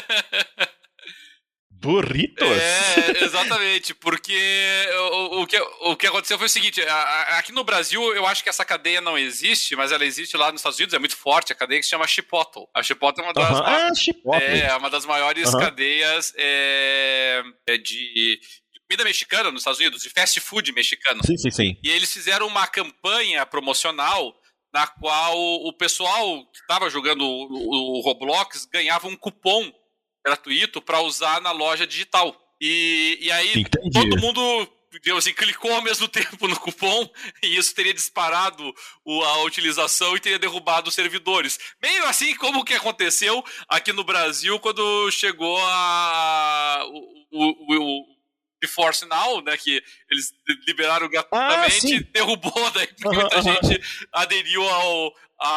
Burritos? Exatamente. Porque o que aconteceu foi o seguinte. Aqui no Brasil, eu acho que essa cadeia não existe, mas ela existe lá nos Estados Unidos. É muito forte a cadeia que se chama Chipotle. A Chipotle é uma das, uma das maiores cadeias de comida mexicana nos Estados Unidos, de fast food mexicano. Sim. E eles fizeram uma campanha promocional na qual o pessoal que estava jogando o Roblox ganhava um cupom gratuito para usar na loja digital. E aí todo mundo, digamos assim, clicou ao mesmo tempo no cupom e isso teria disparado a utilização e teria derrubado os servidores. Meio assim como que aconteceu aqui no Brasil quando chegou o GeForce Now, né, que eles liberaram gratuitamente, derrubou, daí muita gente aderiu ao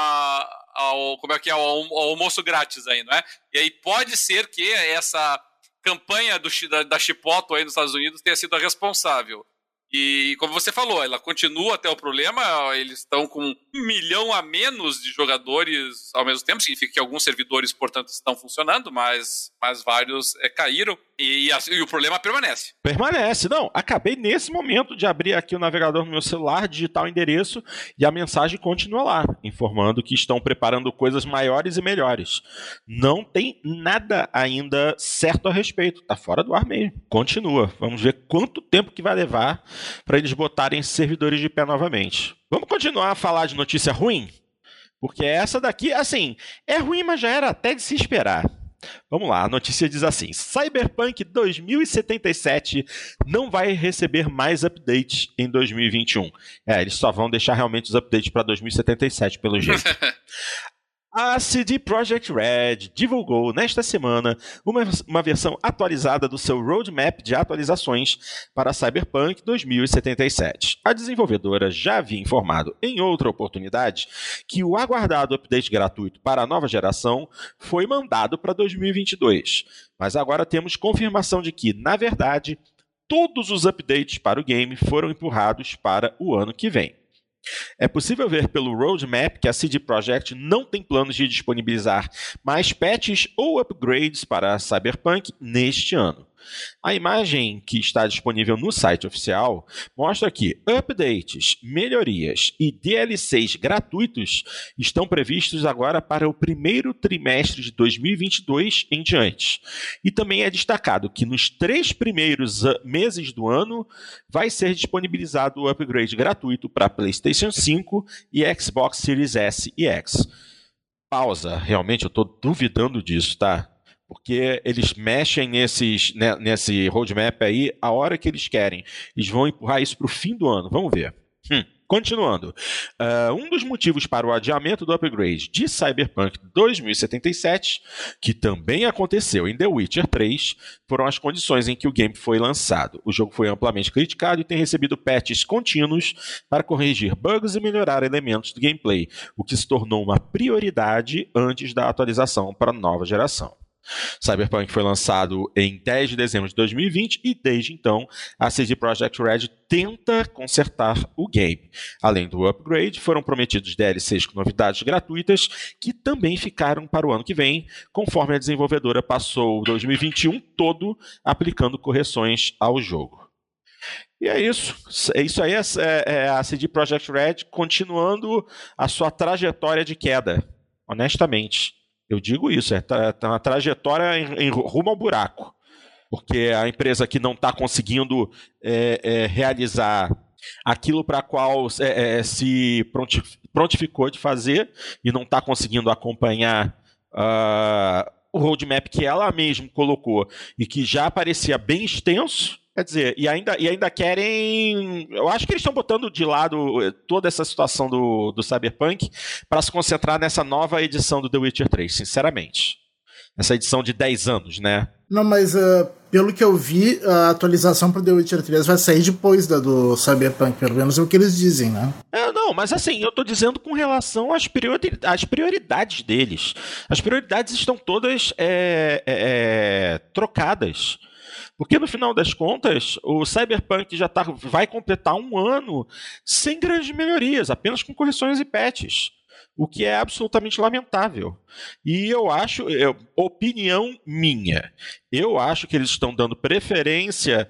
almoço grátis aí, não é? E aí pode ser que essa campanha da Chipotle aí nos Estados Unidos tenha sido a responsável. E como você falou, ela continua até o problema, eles estão com 1 milhão a menos de jogadores ao mesmo tempo, significa que alguns servidores, portanto, estão funcionando, mas vários caíram e o problema permanece. Permanece. Não, acabei nesse momento de abrir aqui o navegador no meu celular, digitar o endereço e a mensagem continua lá, informando que estão preparando coisas maiores e melhores. Não tem nada ainda certo a respeito, tá fora do ar mesmo. Continua. Vamos ver quanto tempo que vai levar para eles botarem esses servidores de pé novamente. Vamos continuar a falar de notícia ruim? Porque essa daqui, assim, é ruim, mas já era até de se esperar. Vamos lá, a notícia diz assim: Cyberpunk 2077 não vai receber mais updates em 2021. Eles só vão deixar realmente os updates para 2077, pelo jeito. A CD Projekt Red divulgou nesta semana uma versão atualizada do seu roadmap de atualizações para Cyberpunk 2077. A desenvolvedora já havia informado em outra oportunidade que o aguardado update gratuito para a nova geração foi mandado para 2022. Mas agora temos confirmação de que, na verdade, todos os updates para o game foram empurrados para o ano que vem. É possível ver pelo roadmap que a CD Projekt não tem planos de disponibilizar mais patches ou upgrades para Cyberpunk neste ano. A imagem que está disponível no site oficial mostra que updates, melhorias e DLCs gratuitos estão previstos agora para o primeiro trimestre de 2022 em diante. E também é destacado que nos 3 primeiros meses do ano vai ser disponibilizado o upgrade gratuito para PlayStation 5 e Xbox Series S e X. Pausa, realmente eu estou duvidando disso, tá? Porque eles mexem nesse roadmap aí a hora que eles querem. Eles vão empurrar isso para o fim do ano. Vamos ver. Continuando. Um dos motivos para o adiamento do upgrade de Cyberpunk 2077, que também aconteceu em The Witcher 3, foram as condições em que o game foi lançado. O jogo foi amplamente criticado e tem recebido patches contínuos para corrigir bugs e melhorar elementos do gameplay, o que se tornou uma prioridade antes da atualização para a nova geração. Cyberpunk foi lançado em 10 de dezembro de 2020 e, desde então, a CD Projekt Red tenta consertar o game. Além do upgrade, foram prometidos DLCs com novidades gratuitas que também ficaram para o ano que vem, conforme a desenvolvedora passou o 2021 todo aplicando correções ao jogo. E é isso. Isso aí é a CD Projekt Red continuando a sua trajetória de queda, honestamente. Eu digo isso, é uma trajetória em rumo ao buraco. Porque a empresa que não está conseguindo realizar aquilo para qual se prontificou de fazer e não está conseguindo acompanhar o roadmap que ela mesma colocou e que já parecia bem extenso. Quer dizer, e ainda querem... Eu acho que eles estão botando de lado toda essa situação do Cyberpunk para se concentrar nessa nova edição do The Witcher 3, sinceramente. Essa edição de 10 anos, né? Não, mas pelo que eu vi, a atualização para The Witcher 3 vai sair depois da do Cyberpunk, pelo menos é o que eles dizem, né? Não, mas assim, eu tô dizendo com relação às prioridades deles. As prioridades estão todas trocadas. Porque no final das contas, o Cyberpunk já vai completar um ano sem grandes melhorias, apenas com correções e patches. O que é absolutamente lamentável. E eu acho, opinião minha, eu acho que eles estão dando preferência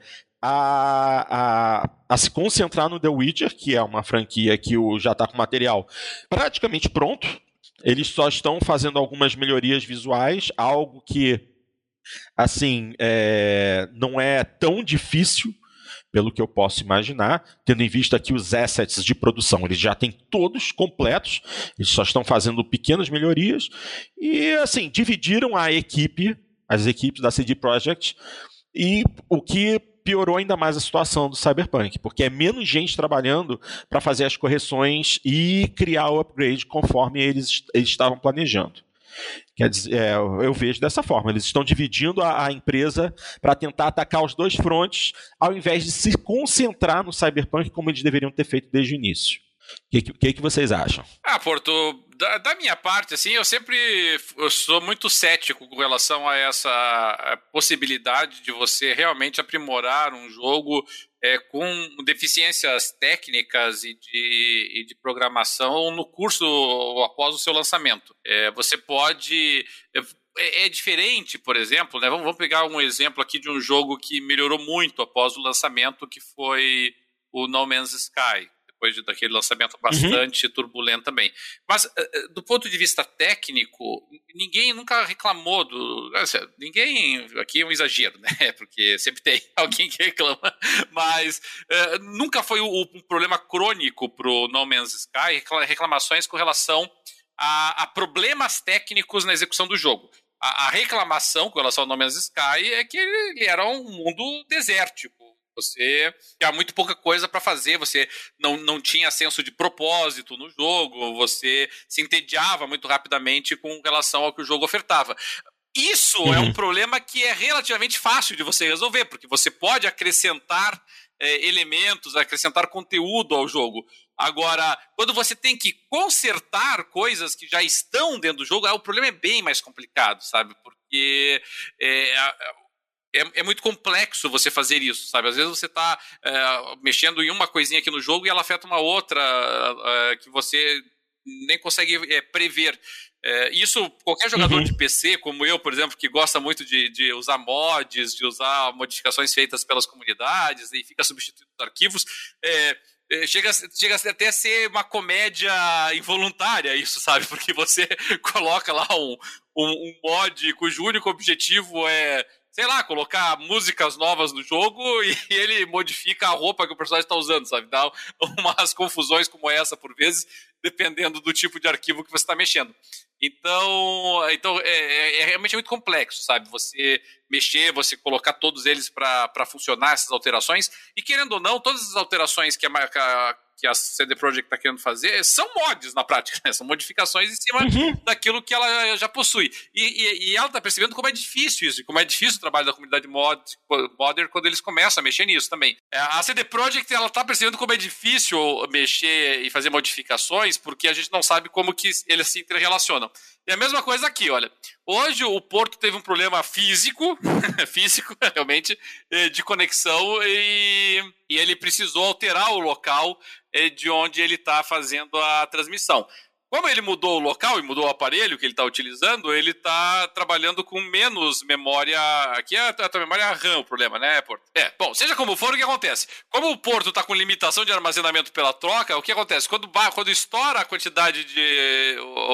a se concentrar no The Witcher, que é uma franquia que já está com material praticamente pronto. Eles só estão fazendo algumas melhorias visuais, algo que assim, não é tão difícil, pelo que eu posso imaginar, tendo em vista que os assets de produção eles já têm todos completos, eles só estão fazendo pequenas melhorias, e assim, dividiram as equipes da CD Projekt, e o que piorou ainda mais a situação do Cyberpunk, porque é menos gente trabalhando para fazer as correções e criar o upgrade conforme eles estavam planejando. Quer dizer, eu vejo dessa forma. Eles estão dividindo a empresa para tentar atacar os dois frontes, ao invés de se concentrar no Cyberpunk como eles deveriam ter feito desde o início. O que vocês acham? Porto, da minha parte, assim, eu sou muito cético com relação a essa possibilidade de você realmente aprimorar um jogo com deficiências técnicas e de programação no curso após o seu lançamento. Você pode... É diferente, por exemplo, né? Vamos pegar um exemplo aqui de um jogo que melhorou muito após o lançamento, que foi o No Man's Sky. Depois daquele lançamento bastante turbulento também. Mas, do ponto de vista técnico, ninguém nunca reclamou ninguém, aqui é um exagero, né? Porque sempre tem alguém que reclama, mas nunca foi um problema crônico pro No Man's Sky, reclamações com relação a problemas técnicos na execução do jogo. A reclamação com relação ao No Man's Sky é que ele era um mundo desértico. Você tinha muito pouca coisa para fazer, você não tinha senso de propósito no jogo, você se entediava muito rapidamente com relação ao que o jogo ofertava. Isso é um problema que é relativamente fácil de você resolver, porque você pode acrescentar elementos, acrescentar conteúdo ao jogo. Agora, quando você tem que consertar coisas que já estão dentro do jogo, o problema é bem mais complicado, sabe? Porque é muito complexo você fazer isso, sabe? Às vezes você está mexendo em uma coisinha aqui no jogo e ela afeta uma outra que você nem consegue prever. Isso, qualquer jogador de PC, como eu, por exemplo, que gosta muito de usar mods, de usar modificações feitas pelas comunidades e fica substituindo os arquivos, chega até a ser uma comédia involuntária isso, sabe? Porque você coloca lá um mod cujo único objetivo é, sei lá, colocar músicas novas no jogo e ele modifica a roupa que o personagem está usando, sabe? Dá umas confusões como essa, por vezes, dependendo do tipo de arquivo que você está mexendo. Então realmente muito complexo, sabe? Você mexer, você colocar todos eles para funcionar, essas alterações. E querendo ou não, todas as alterações que a CD Projekt está querendo fazer são mods na prática, né? São modificações em cima daquilo que ela já possui. E ela está percebendo como é difícil isso, e como é difícil o trabalho da comunidade modder quando eles começam a mexer nisso também. A CD Projekt está percebendo como é difícil mexer e fazer modificações, porque a gente não sabe como que eles se interrelacionam. E a mesma coisa aqui, olha. Hoje o Porto teve um problema físico, realmente, de conexão e ele precisou alterar o local de onde ele está fazendo a transmissão. Como ele mudou o local e mudou o aparelho que ele está utilizando, ele está trabalhando com menos memória. Aqui é a memória RAM o problema, né, Porto? Bom, seja como for, o que acontece? Como o Porto está com limitação de armazenamento pela troca, o que acontece? Quando estoura a quantidade de...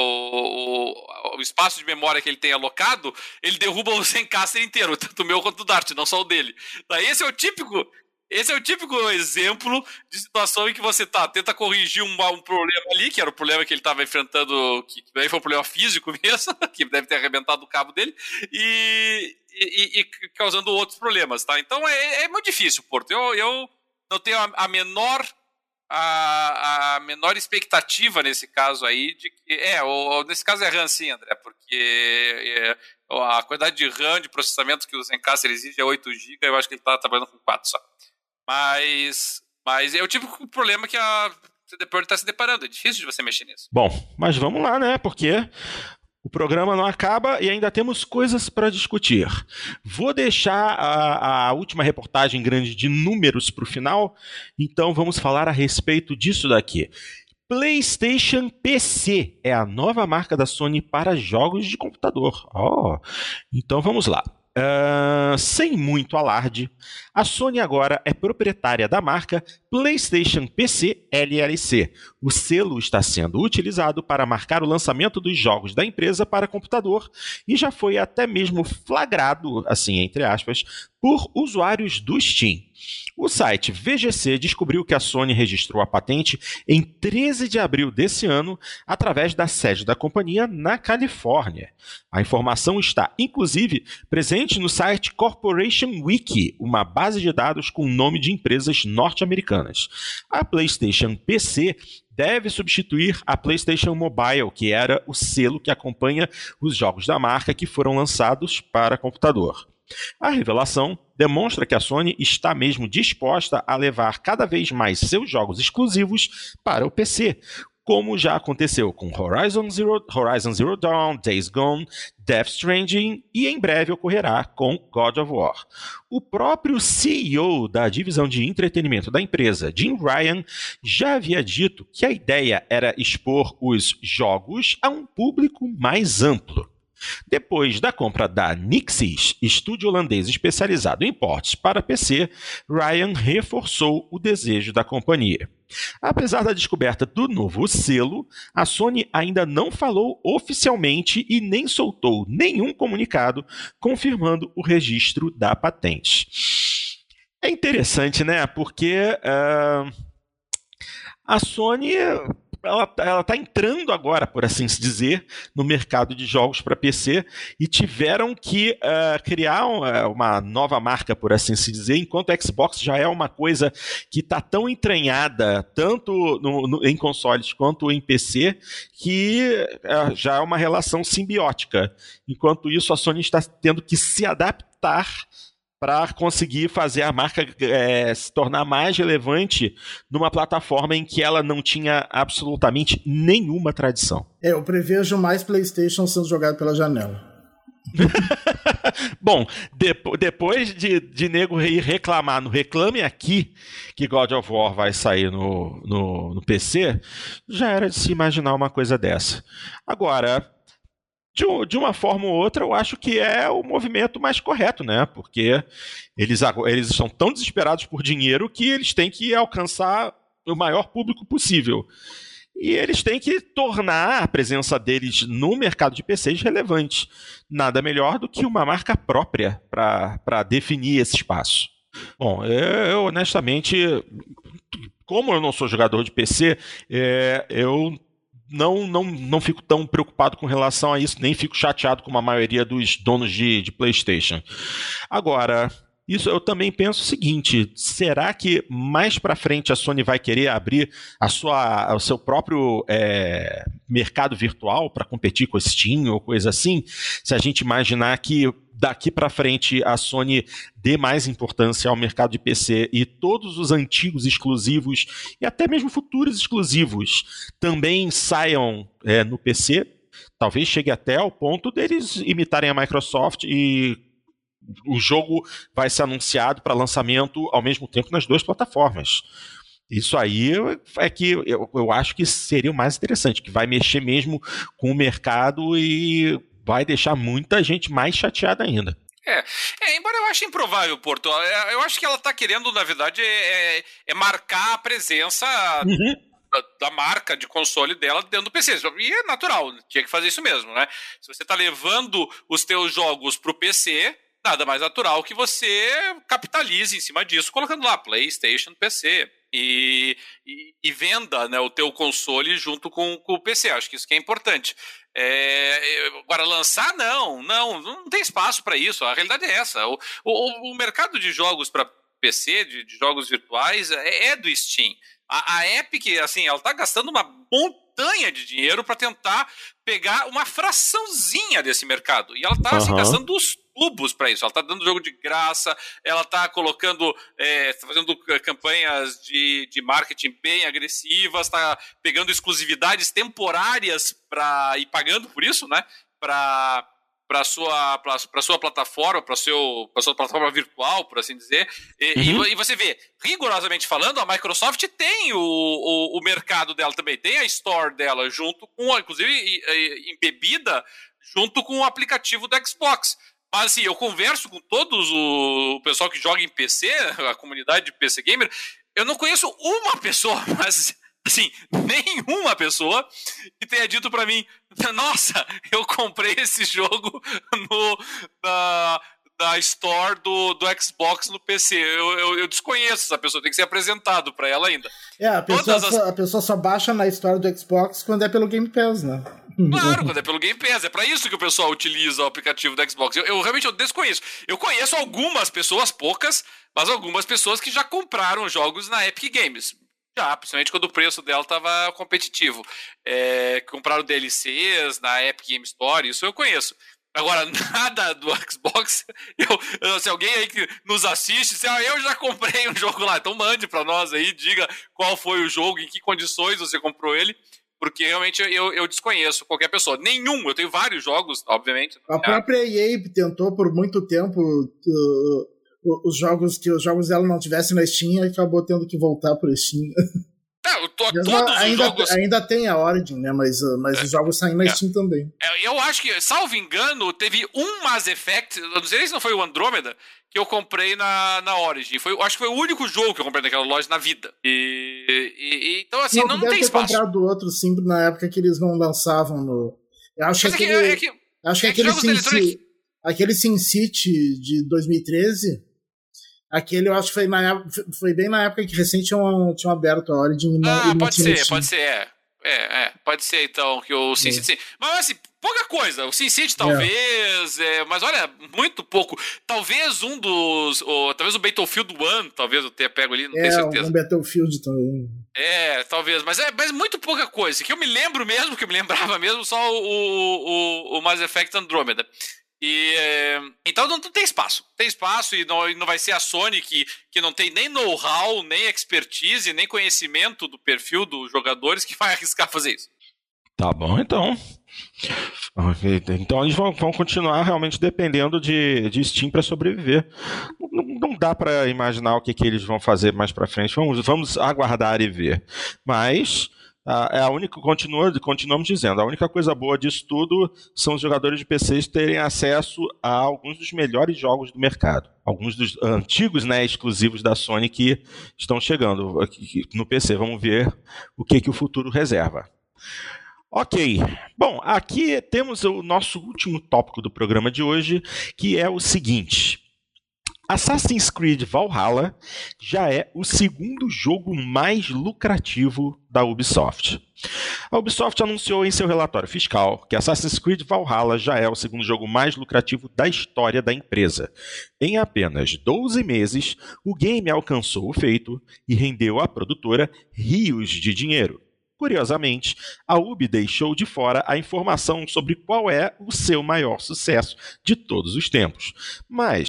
o espaço de memória que ele tem alocado, ele derruba o Zencastr inteiro, tanto o meu quanto o Dart, não só o dele. Esse é o típico exemplo de situação em que você tenta corrigir um problema ali, que era o problema que ele estava enfrentando, que daí foi um problema físico mesmo, que deve ter arrebentado o cabo dele, e causando outros problemas, tá? Então é muito difícil, Porto. Eu não tenho a menor expectativa nesse caso aí de que... nesse caso é RAM sim, André, porque a quantidade de RAM, de processamento que o Zencastr exige é 8 GB, eu acho que ele está trabalhando com 4 só. Mas é o tipo de problema que a CD Projekt está se deparando. É difícil de você mexer nisso. Bom, mas vamos lá, né? Porque o programa não acaba e ainda temos coisas para discutir. Vou deixar a última reportagem grande de números para o final, então vamos falar a respeito disso daqui. PlayStation PC é a nova marca da Sony para jogos de computador. Então vamos lá. Sem muito alarde, a Sony agora é proprietária da marca PlayStation PC LLC. O selo está sendo utilizado para marcar o lançamento dos jogos da empresa para computador e já foi até mesmo flagrado, assim entre aspas, por usuários do Steam. O site VGC descobriu que a Sony registrou a patente em 13 de abril desse ano através da sede da companhia na Califórnia. A informação está, inclusive, presente no site Corporation Wiki, uma base de dados com o nome de empresas norte-americanas. A PlayStation PC deve substituir a PlayStation Mobile, que era o selo que acompanha os jogos da marca que foram lançados para computador. A revelação demonstra que a Sony está mesmo disposta a levar cada vez mais seus jogos exclusivos para o PC, como já aconteceu com Horizon Zero Dawn, Days Gone, Death Stranding e em breve ocorrerá com God of War. O próprio CEO da divisão de entretenimento da empresa, Jim Ryan, já havia dito que a ideia era expor os jogos a um público mais amplo. Depois da compra da Nixxes, estúdio holandês especializado em portes para PC, Ryan reforçou o desejo da companhia. Apesar da descoberta do novo selo, a Sony ainda não falou oficialmente e nem soltou nenhum comunicado confirmando o registro da patente. É interessante, né? Porque a Sony ela está entrando agora, por assim se dizer, no mercado de jogos para PC e tiveram que criar uma nova marca, por assim se dizer, enquanto o Xbox já é uma coisa que está tão entranhada, tanto em consoles quanto em PC, que já é uma relação simbiótica. Enquanto isso, a Sony está tendo que se adaptar para conseguir fazer a marca se tornar mais relevante numa plataforma em que ela não tinha absolutamente nenhuma tradição. Eu prevejo mais PlayStation sendo jogado pela janela. Bom, depois de nego ir reclamar no Reclame Aqui que God of War vai sair no PC, já era de se imaginar uma coisa dessa. Agora, de uma forma ou outra, eu acho que é o movimento mais correto, né? Porque eles estão tão desesperados por dinheiro que eles têm que alcançar o maior público possível. E eles têm que tornar a presença deles no mercado de PCs relevante. Nada melhor do que uma marca própria para definir esse espaço. Bom, eu honestamente, como eu não sou jogador de PC, eu não fico tão preocupado com relação a isso, nem fico chateado com a maioria dos donos de PlayStation. Agora, isso eu também penso o seguinte: será que mais para frente a Sony vai querer abrir o seu próprio mercado virtual para competir com a Steam ou coisa assim? Se a gente imaginar que daqui para frente a Sony dê mais importância ao mercado de PC e todos os antigos exclusivos e até mesmo futuros exclusivos também saiam no PC, talvez chegue até ao ponto deles imitarem a Microsoft e o jogo vai ser anunciado para lançamento ao mesmo tempo nas duas plataformas. Isso aí é que eu acho que seria o mais interessante, que vai mexer mesmo com o mercado e vai deixar muita gente mais chateada ainda. Embora eu ache improvável, Porto, eu acho que ela está querendo, na verdade, marcar a presença da marca de console dela dentro do PC. E é natural, tinha que fazer isso mesmo, né? Se você está levando os teus jogos para o PC, nada mais natural que você capitalize em cima disso, colocando lá PlayStation, PC e venda, né, o teu console junto com o PC. Acho que isso que é importante. Agora, lançar, não tem espaço para isso. A realidade é essa. O mercado de jogos para PC, de jogos virtuais, é do Steam. A Epic, assim, ela está gastando uma montanha de dinheiro para tentar pegar uma fraçãozinha desse mercado. E ela está gastando dos tubos para isso. Ela está dando jogo de graça, ela está colocando, tá fazendo campanhas de marketing bem agressivas, está pegando exclusividades temporárias e pagando por isso, né? Para sua plataforma, para sua plataforma virtual, por assim dizer. E você vê, rigorosamente falando, a Microsoft tem o mercado dela também, tem a Store dela, junto com, inclusive, embebida junto com o aplicativo do Xbox. Mas assim, eu converso com todos o pessoal que joga em PC, a comunidade de PC Gamer, eu não conheço uma pessoa, mas assim, nenhuma pessoa que tenha dito pra mim: nossa, eu comprei esse jogo da Store do Xbox no PC. Eu desconheço essa pessoa, tem que ser apresentado pra ela ainda. A pessoa só baixa na Store do Xbox quando é pelo Game Pass, né? Claro, quando é pelo Game Pass. É pra isso que o pessoal utiliza o aplicativo do Xbox. Eu realmente desconheço. Eu conheço algumas pessoas, poucas, mas algumas pessoas que já compraram jogos na Epic Games. Já, principalmente quando o preço dela estava competitivo. Compraram DLCs na Epic Game Store, isso eu conheço. Agora, nada do Xbox, se alguém aí que nos assiste, eu já comprei um jogo lá, então mande pra nós aí, diga qual foi o jogo, em que condições você comprou ele, porque realmente eu desconheço qualquer pessoa. Nenhum, eu tenho vários jogos, obviamente. A própria EA tentou por muito tempo os jogos dela não tivessem na Steam e acabou tendo que voltar pro Steam. Ainda tem a Origin, né? Mas os jogos saem na Steam também. Eu acho que, salvo engano, teve um Mass Effect, eu não sei se não foi o Andromeda, que eu comprei na Origin. Acho que foi o único jogo que eu comprei naquela loja na vida. Então, assim, não tem espaço. Eu comprado outro, sim, na época que eles não lançavam no... Eu acho que aquele SimCity de 2013... Aquele eu acho que foi bem na época que recém tinham aberto a Origin. Pode ser. Pode ser então que o Sin City... Mas assim, pouca coisa. O Sin City talvez, mas olha, muito pouco. Talvez talvez o Battlefield 1, talvez eu tenha pego ali, não tenho certeza. Um Battlefield também. Talvez, mas muito pouca coisa. Que eu me lembro mesmo, que eu me lembrava mesmo, só o Mass Effect Andromeda. Então não tem espaço. Tem espaço e não vai ser a Sony que não tem nem know-how, nem expertise, nem conhecimento do perfil dos jogadores que vai arriscar fazer isso. Tá bom, então. Então eles vão continuar realmente dependendo de Steam para sobreviver. Não dá para imaginar o que eles vão fazer mais para frente. Vamos aguardar e ver. Mas continuamos dizendo, a única coisa boa disso tudo são os jogadores de PCs terem acesso a alguns dos melhores jogos do mercado. Alguns dos antigos, né, exclusivos da Sony que estão chegando no PC. Vamos ver o que o futuro reserva. Ok, bom, aqui temos o nosso último tópico do programa de hoje, que é o seguinte: Assassin's Creed Valhalla já é o segundo jogo mais lucrativo da Ubisoft. A Ubisoft anunciou em seu relatório fiscal que Assassin's Creed Valhalla já é o segundo jogo mais lucrativo da história da empresa. Em apenas 12 meses, o game alcançou o feito e rendeu à produtora rios de dinheiro. Curiosamente, a Ubi deixou de fora a informação sobre qual é o seu maior sucesso de todos os tempos. Mas...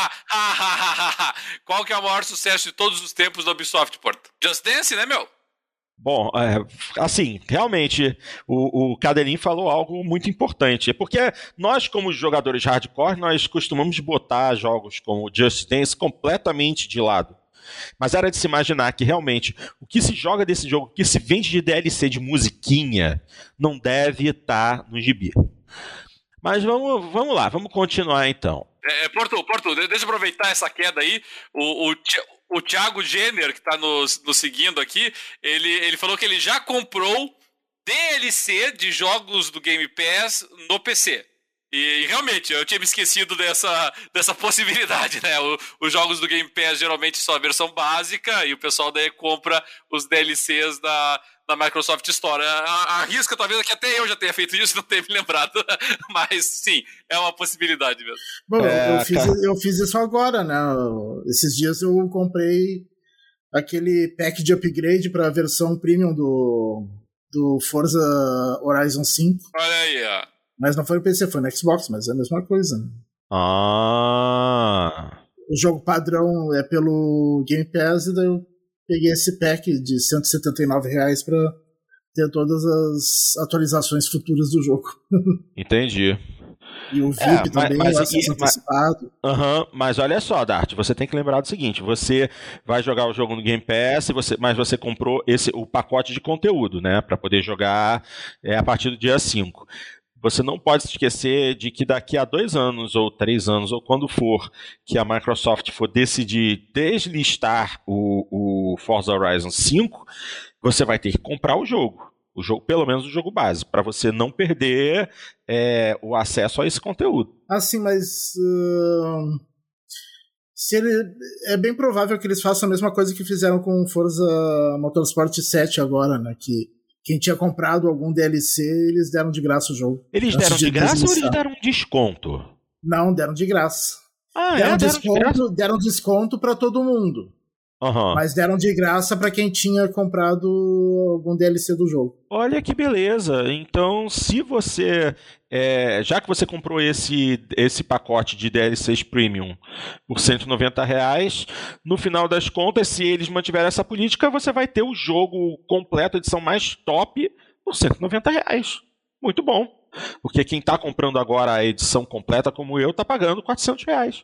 Qual que é o maior sucesso de todos os tempos da Ubisoft, Porto? Just Dance, né, meu? Bom, assim, realmente, o Cadelin falou algo muito importante. É porque nós, como jogadores hardcore, nós costumamos botar jogos como Just Dance completamente de lado. Mas era de se imaginar que realmente o que se joga desse jogo, o que se vende de DLC de musiquinha, não deve estar no gibi. Mas vamos lá, vamos continuar então. Porto, deixa eu aproveitar essa queda aí. O Thiago Jenner, que está nos seguindo aqui, ele falou que ele já comprou DLC de jogos do Game Pass no PC. E realmente, eu tinha me esquecido dessa possibilidade, né? Os jogos do Game Pass geralmente são a versão básica e o pessoal daí compra os DLCs da Microsoft Store. Arrisca talvez que até eu já tenha feito isso e não tenha me lembrado, mas sim, é uma possibilidade mesmo. Bom, eu fiz isso agora, né? Esses dias eu comprei aquele pack de upgrade para a versão premium do Forza Horizon 5. Olha aí, ó. Mas não foi no PC, foi no Xbox, mas é a mesma coisa. Né? O jogo padrão é pelo Game Pass e daí eu peguei esse pack de R$179 pra ter todas as atualizações futuras do jogo. Entendi. E o VIP também, o acesso antecipado. Mas olha só, Dart, você tem que lembrar do seguinte: você vai jogar o jogo no Game Pass, mas você comprou o pacote de conteúdo, né, para poder jogar a partir do dia 5. Você não pode se esquecer de que daqui a 2 anos ou 3 anos, ou quando for que a Microsoft for decidir deslistar o Forza Horizon 5, você vai ter que comprar o jogo, pelo menos o jogo base, para você não perder o acesso a esse conteúdo. Assim, mas é bem provável que eles façam a mesma coisa que fizeram com o Forza Motorsport 7 agora, né? Que quem tinha comprado algum DLC, eles deram de graça o jogo. Eles deram de graça ou eles deram um desconto? Não, deram de graça. Deram desconto para todo mundo. Mas deram de graça para quem tinha comprado algum DLC do jogo. Olha que beleza. Então, se você... já que você comprou esse pacote de DLCs Premium por R$190, no final das contas, se eles mantiverem essa política, você vai ter o jogo completo, a edição mais top, por R$190. Muito bom. Porque quem está comprando agora a edição completa, como eu, está pagando R$400.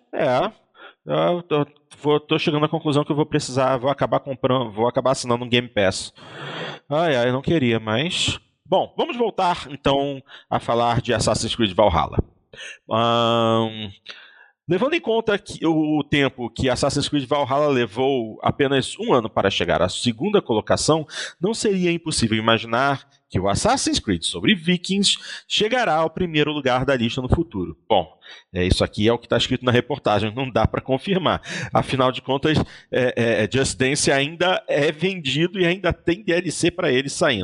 Tô chegando à conclusão que eu vou acabar assinando um Game Pass. Ai, não queria, mas... Bom, vamos voltar então a falar de Assassin's Creed Valhalla. Levando em conta o tempo que Assassin's Creed Valhalla levou apenas 1 ano para chegar à segunda colocação, não seria impossível imaginar que o Assassin's Creed sobre Vikings chegará ao primeiro lugar da lista no futuro. Bom, isso aqui é o que está escrito na reportagem, não dá para confirmar. Afinal de contas, Just Dance ainda é vendido e ainda tem DLC para ele saindo.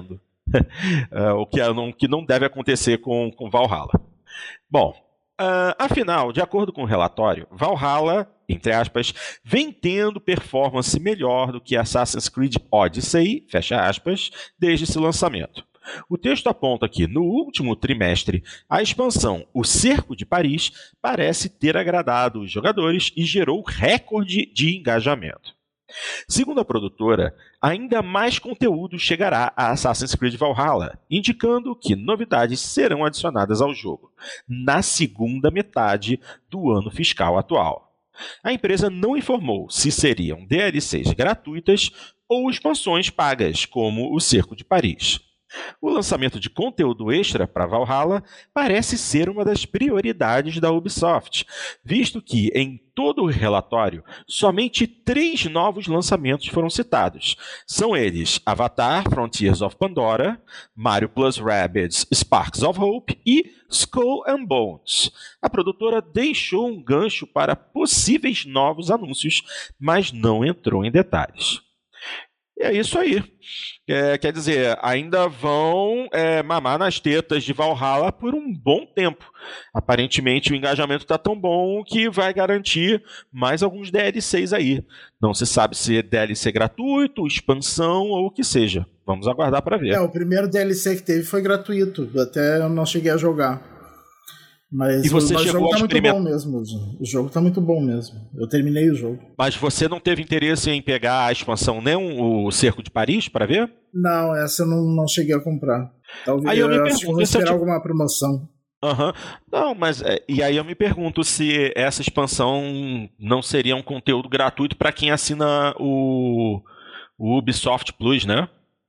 O que não deve acontecer com Valhalla. Bom, afinal, de acordo com o relatório, Valhalla, entre aspas, vem tendo performance melhor do que Assassin's Creed Odyssey, fecha aspas, desde seu lançamento. O texto aponta que, no último trimestre, a expansão O Cerco de Paris parece ter agradado os jogadores e gerou recorde de engajamento. Segundo a produtora, ainda mais conteúdo chegará a Assassin's Creed Valhalla, indicando que novidades serão adicionadas ao jogo na segunda metade do ano fiscal atual. A empresa não informou se seriam DLCs gratuitas ou expansões pagas, como O Cerco de Paris. O lançamento de conteúdo extra para Valhalla parece ser uma das prioridades da Ubisoft, visto que, em todo o relatório, somente 3 novos lançamentos foram citados. São eles Avatar Frontiers of Pandora, Mario + Rabbids Sparks of Hope e Skull and Bones. A produtora deixou um gancho para possíveis novos anúncios, mas não entrou em detalhes. E é isso aí. Quer dizer, ainda vão mamar nas tetas de Valhalla por um bom tempo. Aparentemente o engajamento está tão bom que vai garantir mais alguns DLCs aí. Não se sabe se é DLC gratuito, expansão ou o que seja. Vamos aguardar para ver. O primeiro DLC que teve foi gratuito. Até eu não cheguei a jogar. Mas e você o jogo tá muito bom mesmo. O jogo tá muito bom mesmo. Eu terminei o jogo. Mas você não teve interesse em pegar a expansão, nem o Cerco de Paris, para ver? Não, essa eu não cheguei a comprar. Talvez aí eu vou esperar alguma promoção. Não, mas e aí eu me pergunto se essa expansão não seria um conteúdo gratuito para quem assina o Ubisoft Plus, né?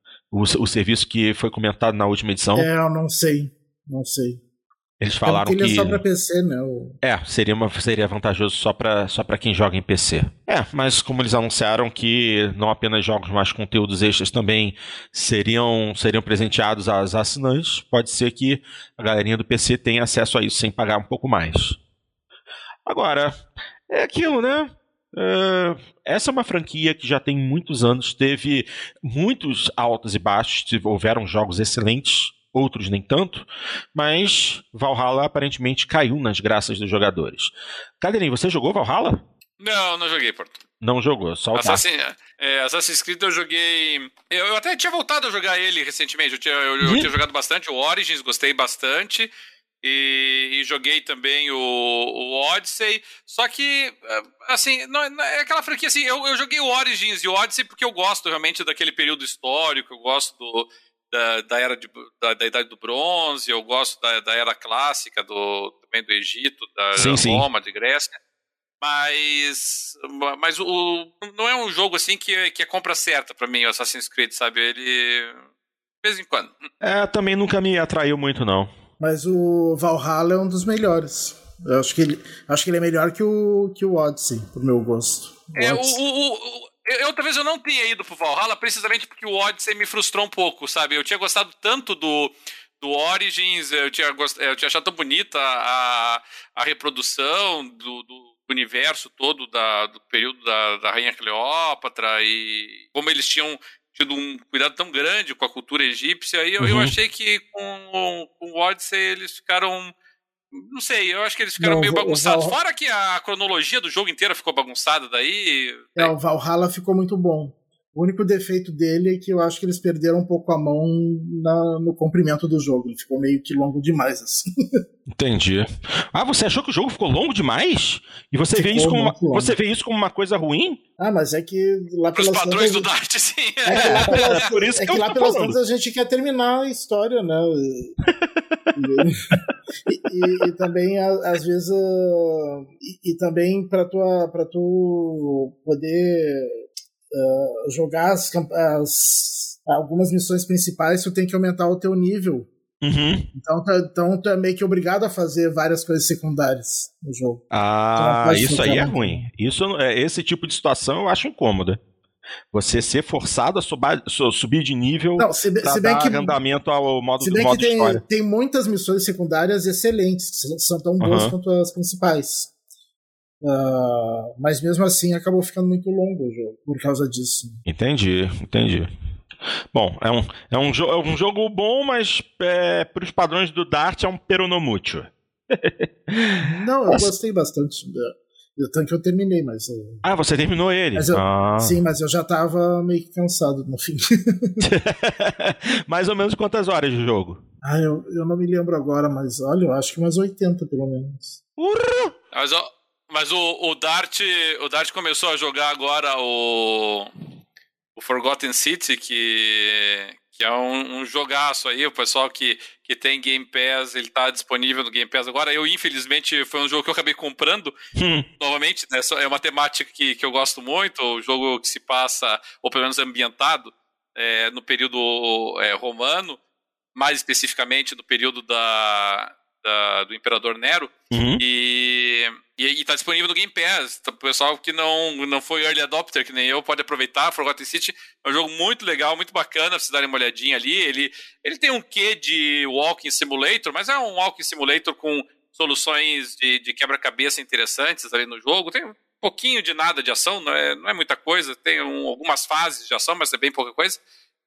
O serviço que foi comentado na última edição. Eu não sei. Eles falaram que ele é só pra PC, né? Seria vantajoso só pra quem joga em PC. Mas como eles anunciaram que não apenas jogos, mas conteúdos extras também seriam presenteados aos assinantes, pode ser que a galerinha do PC tenha acesso a isso sem pagar um pouco mais. Agora, é aquilo, né? Essa é uma franquia que já tem muitos anos, teve muitos altos e baixos, houveram jogos excelentes, outros nem tanto, mas Valhalla aparentemente caiu nas graças dos jogadores. Cadeirinho, você jogou Valhalla? Não joguei, Porto. Não jogou, só o Assassin's Creed eu joguei... Eu até tinha voltado a jogar ele recentemente, eu tinha jogado bastante o Origins, gostei bastante, e joguei também o Odyssey, só que, assim, não, é aquela franquia assim, eu joguei o Origins e o Odyssey porque eu gosto realmente daquele período histórico, eu gosto da era da Idade do Bronze, eu gosto da era clássica também do Egito, da Roma, de Grécia, mas não é um jogo assim que é compra certa pra mim, o Assassin's Creed, sabe? Ele de vez em quando. Também nunca me atraiu muito, não. Mas o Valhalla é um dos melhores. Eu acho que ele é melhor que o Odyssey, pro meu gosto. Talvez eu não tenha ido pro Valhalla precisamente porque o Odyssey me frustrou um pouco, sabe? Eu tinha gostado tanto do Origins, eu tinha achado tão bonita a reprodução do universo todo do período da Rainha Cleópatra e como eles tinham tido um cuidado tão grande com a cultura egípcia. E eu achei que com o Odyssey eles ficaram... Não sei, eu acho que eles ficaram meio bagunçados. Fora que a cronologia do jogo inteiro ficou bagunçada daí. O Valhalla ficou muito bom. O único defeito dele é que eu acho que eles perderam um pouco a mão no comprimento do jogo. Ele ficou meio que longo demais, assim. Entendi. Você achou que o jogo ficou longo demais? E você vê isso como uma coisa ruim? Mas é que lá pelas tantas... padrões do Dart, sim. É que lá pelas tantas a gente quer terminar a história, né? E também, às vezes... E também pra tu poder... jogar algumas missões principais, tu tem que aumentar o teu nível. Então tu é meio que obrigado a fazer várias coisas secundárias no jogo. Isso aí é ruim. Esse tipo de situação eu acho incômoda. Você ser forçado a subir de nível para dar andamento ao modo história. Tem muitas missões secundárias excelentes, que são tão boas quanto as principais. Mas mesmo assim acabou ficando muito longo o jogo por causa disso. Entendi. Bom, é um jogo bom, mas para os padrões do Dart é um peronomútil. Não, eu gostei bastante. Tanto que eu terminei, mas... você terminou ele? Sim, mas eu já tava meio que cansado no fim. Mais ou menos quantas horas de jogo? Eu não me lembro agora, mas olha, eu acho que umas 80 pelo menos. Mas o Dart começou a jogar agora o Forgotten City, que é um jogaço aí. O pessoal que tem Game Pass, ele tá disponível no Game Pass agora. Eu, infelizmente, foi um jogo que eu acabei comprando novamente, né? É uma temática que eu gosto muito, o jogo que se passa, ou pelo menos ambientado, no período romano, mais especificamente no período do Imperador Nero, e tá disponível no Game Pass. Então, o pessoal que não foi early adopter, que nem eu, pode aproveitar. Forgotten City é um jogo muito legal, muito bacana, pra vocês darem uma olhadinha ali. Ele tem um quê de walking simulator, mas é um walking simulator com soluções de quebra-cabeça interessantes ali no jogo. Tem um pouquinho de nada de ação, não é muita coisa. Tem algumas fases de ação, mas é bem pouca coisa.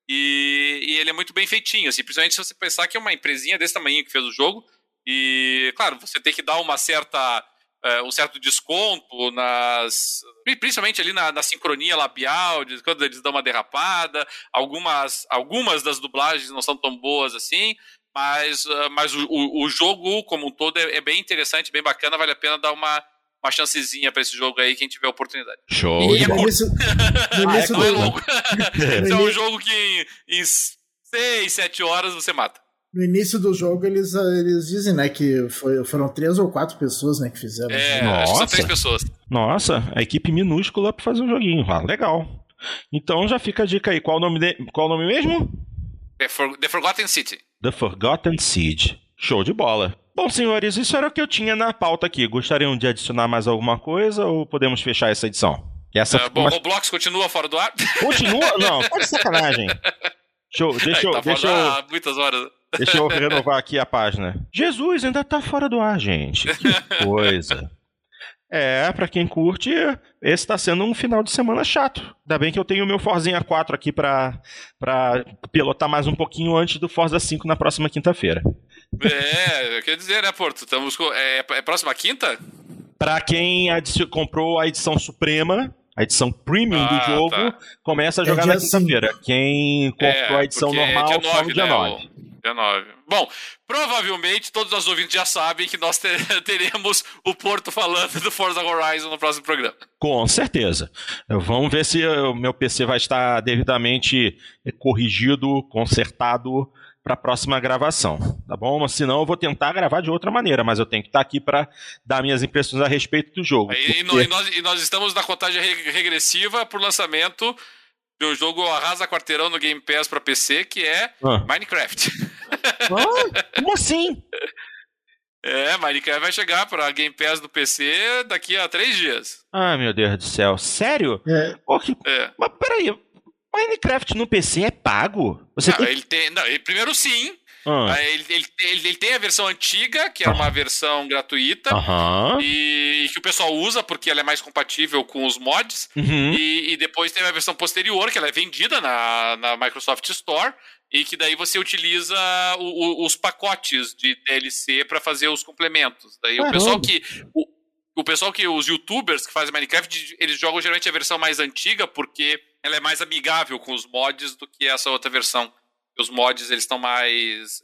E ele é muito bem feitinho, assim, principalmente se você pensar que é uma empresinha desse tamanho que fez o jogo. E, claro, você tem que dar um certo desconto principalmente ali na sincronia labial, quando eles dão uma derrapada. Algumas das dublagens não são tão boas assim, mas o jogo como um todo é bem interessante, bem bacana. Vale a pena dar uma chancezinha pra esse jogo aí, quem tiver oportunidade. Show! E é longo. É um jogo que em 6, 7 horas você mata. No início do jogo, eles dizem, né, que foram 3 ou 4 pessoas, né, que fizeram. Acho que são 3 pessoas. Nossa, a equipe minúscula pra fazer um joguinho. Legal. Então já fica a dica aí. Qual o nome mesmo? The Forgotten City. The Forgotten City. Show de bola. Bom, senhores, isso era o que eu tinha na pauta aqui. Gostariam de adicionar mais alguma coisa ou podemos fechar essa edição? Roblox continua fora do ar? Continua? Não, tá de sacanagem. Muitas horas. Deixa eu renovar aqui a página. Jesus, ainda tá fora do ar, gente. Que coisa. Pra quem curte, esse tá sendo um final de semana chato. Ainda bem que eu tenho o meu Forzinha 4 aqui pra pilotar mais um pouquinho antes do Forza 5 na próxima quinta-feira. Quer dizer, né, Porto? Estamos com... próxima quinta? Pra quem comprou a edição Suprema, a edição Premium do jogo, começa a jogar na quinta-feira. Quem comprou a edição normal, só no dia 9. Dia 9. Bom, provavelmente todos os ouvintes já sabem que nós teremos o Porto falando do Forza Horizon no próximo programa. Com certeza. Vamos ver se o meu PC vai estar devidamente corrigido, consertado para a próxima gravação, tá bom? Senão eu vou tentar gravar de outra maneira, mas eu tenho que estar aqui para dar minhas impressões a respeito do jogo. E nós estamos na contagem regressiva para o lançamento de um jogo arrasa quarteirão no Game Pass para PC, que é Minecraft. Como assim? Minecraft vai chegar para Game Pass do PC daqui a 3 dias. Ai, meu Deus do céu. Sério? Mas peraí, Minecraft no PC é pago? Primeiro sim. Ele tem a versão antiga, que é uma versão gratuita, e que o pessoal usa porque ela é mais compatível com os mods. E depois tem a versão posterior, que ela é vendida na Microsoft Store, e que daí você utiliza os pacotes de DLC para fazer os complementos. Daí o pessoal que os youtubers que fazem Minecraft, eles jogam geralmente a versão mais antiga porque ela é mais amigável com os mods do que essa outra versão. Os mods, eles estão mais...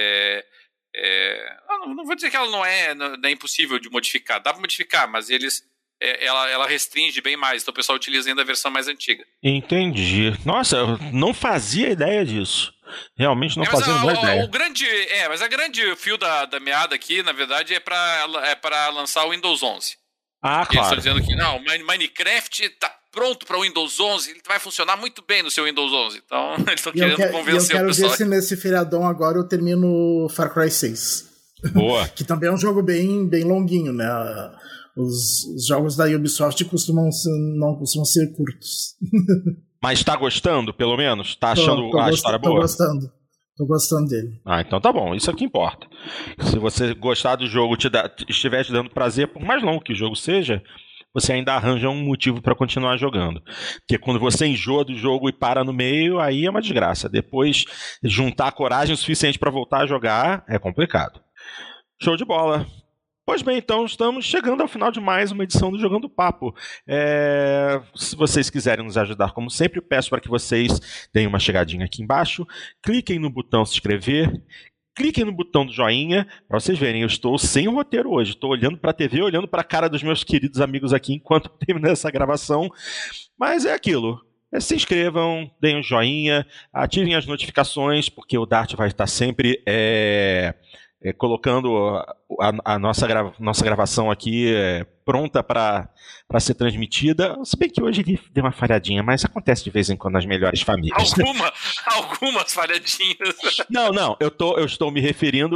não vou dizer que ela não é impossível de modificar. Dá para modificar, mas ela restringe bem mais. Então o pessoal utiliza ainda a versão mais antiga. Entendi. Nossa, eu não fazia ideia disso. Realmente não fazia ideia. Mas a grande fio da meada aqui, na verdade, é para lançar o Windows 11. Claro. Eles estão dizendo que não, Minecraft tá pronto para o Windows 11, ele vai funcionar muito bem no seu Windows 11. Então, eles estão querendo convencer o pessoal. Eu quero ver se nesse feriadão agora eu termino Far Cry 6. Boa. Que também é um jogo bem, bem longuinho, né? Os jogos da Ubisoft não costumam ser curtos. Mas tá gostando, pelo menos? Tá achando a história boa? Tô gostando dele. Então tá bom, isso é o que importa. Se você gostar do jogo, estiver te dando prazer, por mais longo que o jogo seja, você ainda arranja um motivo para continuar jogando. Porque quando você enjoa do jogo e para no meio, aí é uma desgraça. Depois, juntar coragem o suficiente para voltar a jogar é complicado. Show de bola! Pois bem, então estamos chegando ao final de mais uma edição do Jogando Papo. Se vocês quiserem nos ajudar, como sempre, eu peço para que vocês deem uma chegadinha aqui embaixo, cliquem no botão se inscrever, cliquem no botão do joinha, para vocês verem, eu estou sem roteiro hoje, estou olhando para a TV, olhando para a cara dos meus queridos amigos aqui enquanto termino essa gravação, mas é aquilo. Se inscrevam, deem um joinha, ativem as notificações, porque o Dart vai estar sempre colocando a nossa gravação aqui pronta para ser transmitida. Se bem que hoje ele deu uma falhadinha, mas acontece de vez em quando nas melhores famílias. Algumas falhadinhas. Não, eu estou me referindo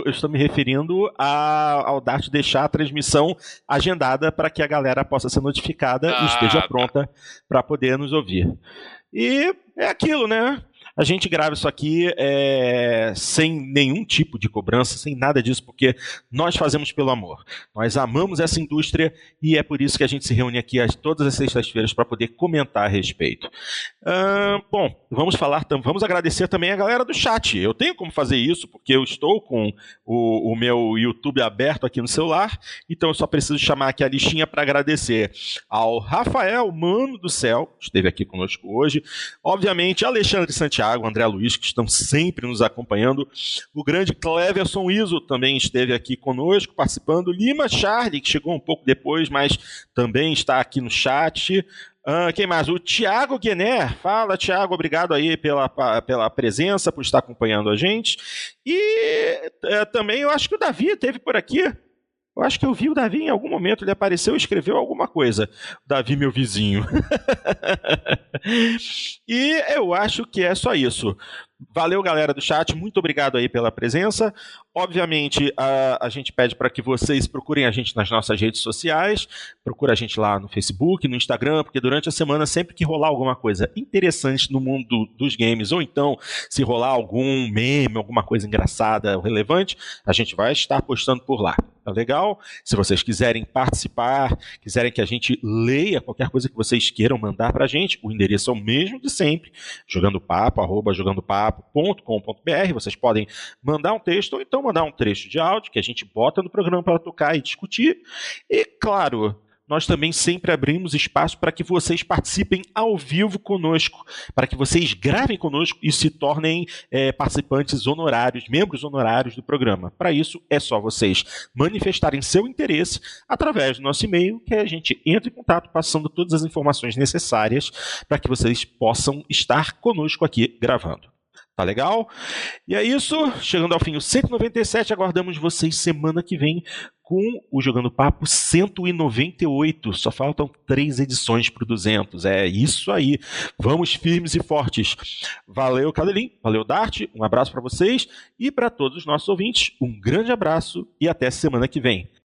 ao Dart deixar a transmissão agendada para que a galera possa ser notificada e esteja pronta para poder nos ouvir. E é aquilo, né? A gente grava isso aqui sem nenhum tipo de cobrança, sem nada disso, porque nós fazemos pelo amor. Nós amamos essa indústria e é por isso que a gente se reúne aqui todas as sextas-feiras para poder comentar a respeito. Bom, vamos agradecer também a galera do chat. Eu tenho como fazer isso, porque eu estou com o meu YouTube aberto aqui no celular, então eu só preciso chamar aqui a listinha para agradecer ao Rafael, mano do céu, que esteve aqui conosco hoje. Obviamente, Alexandre Santiago, André Luiz, que estão sempre nos acompanhando. O grande Cleverson Iso também esteve aqui conosco, participando. Lima Charlie, que chegou um pouco depois, mas também está aqui no chat. Quem mais? O Thiago Guener. Fala, Thiago, obrigado aí pela presença, por estar acompanhando a gente. E também eu acho que o Davi esteve por aqui. Eu acho que eu vi o Davi em algum momento, ele apareceu e escreveu alguma coisa. Davi, meu vizinho. E eu acho que é só isso. Valeu, galera do chat, muito obrigado aí pela presença. Obviamente, a gente pede para que vocês procurem a gente nas nossas redes sociais, procura a gente lá no Facebook, no Instagram, porque durante a semana, sempre que rolar alguma coisa interessante no mundo dos games, ou então se rolar algum meme, alguma coisa engraçada ou relevante, a gente vai estar postando por lá. Tá legal? Se vocês quiserem participar, quiserem que a gente leia qualquer coisa que vocês queiram mandar para a gente, o endereço é o mesmo de sempre, jogandopapo@jogandopapo.com.br. Vocês podem mandar um texto ou então mandar um trecho de áudio que a gente bota no programa para tocar e discutir. E, claro, nós também sempre abrimos espaço para que vocês participem ao vivo conosco, para que vocês gravem conosco e se tornem participantes honorários, membros honorários do programa. Para isso, é só vocês manifestarem seu interesse através do nosso e-mail, que a gente entra em contato passando todas as informações necessárias para que vocês possam estar conosco aqui gravando. Tá legal? E é isso, chegando ao fim o 197, aguardamos vocês semana que vem com o Jogando Papo 198. Só faltam 3 edições para o 200. É isso aí. Vamos firmes e fortes. Valeu, Cadelim. Valeu, Dart. Um abraço para vocês e para todos os nossos ouvintes. Um grande abraço e até semana que vem.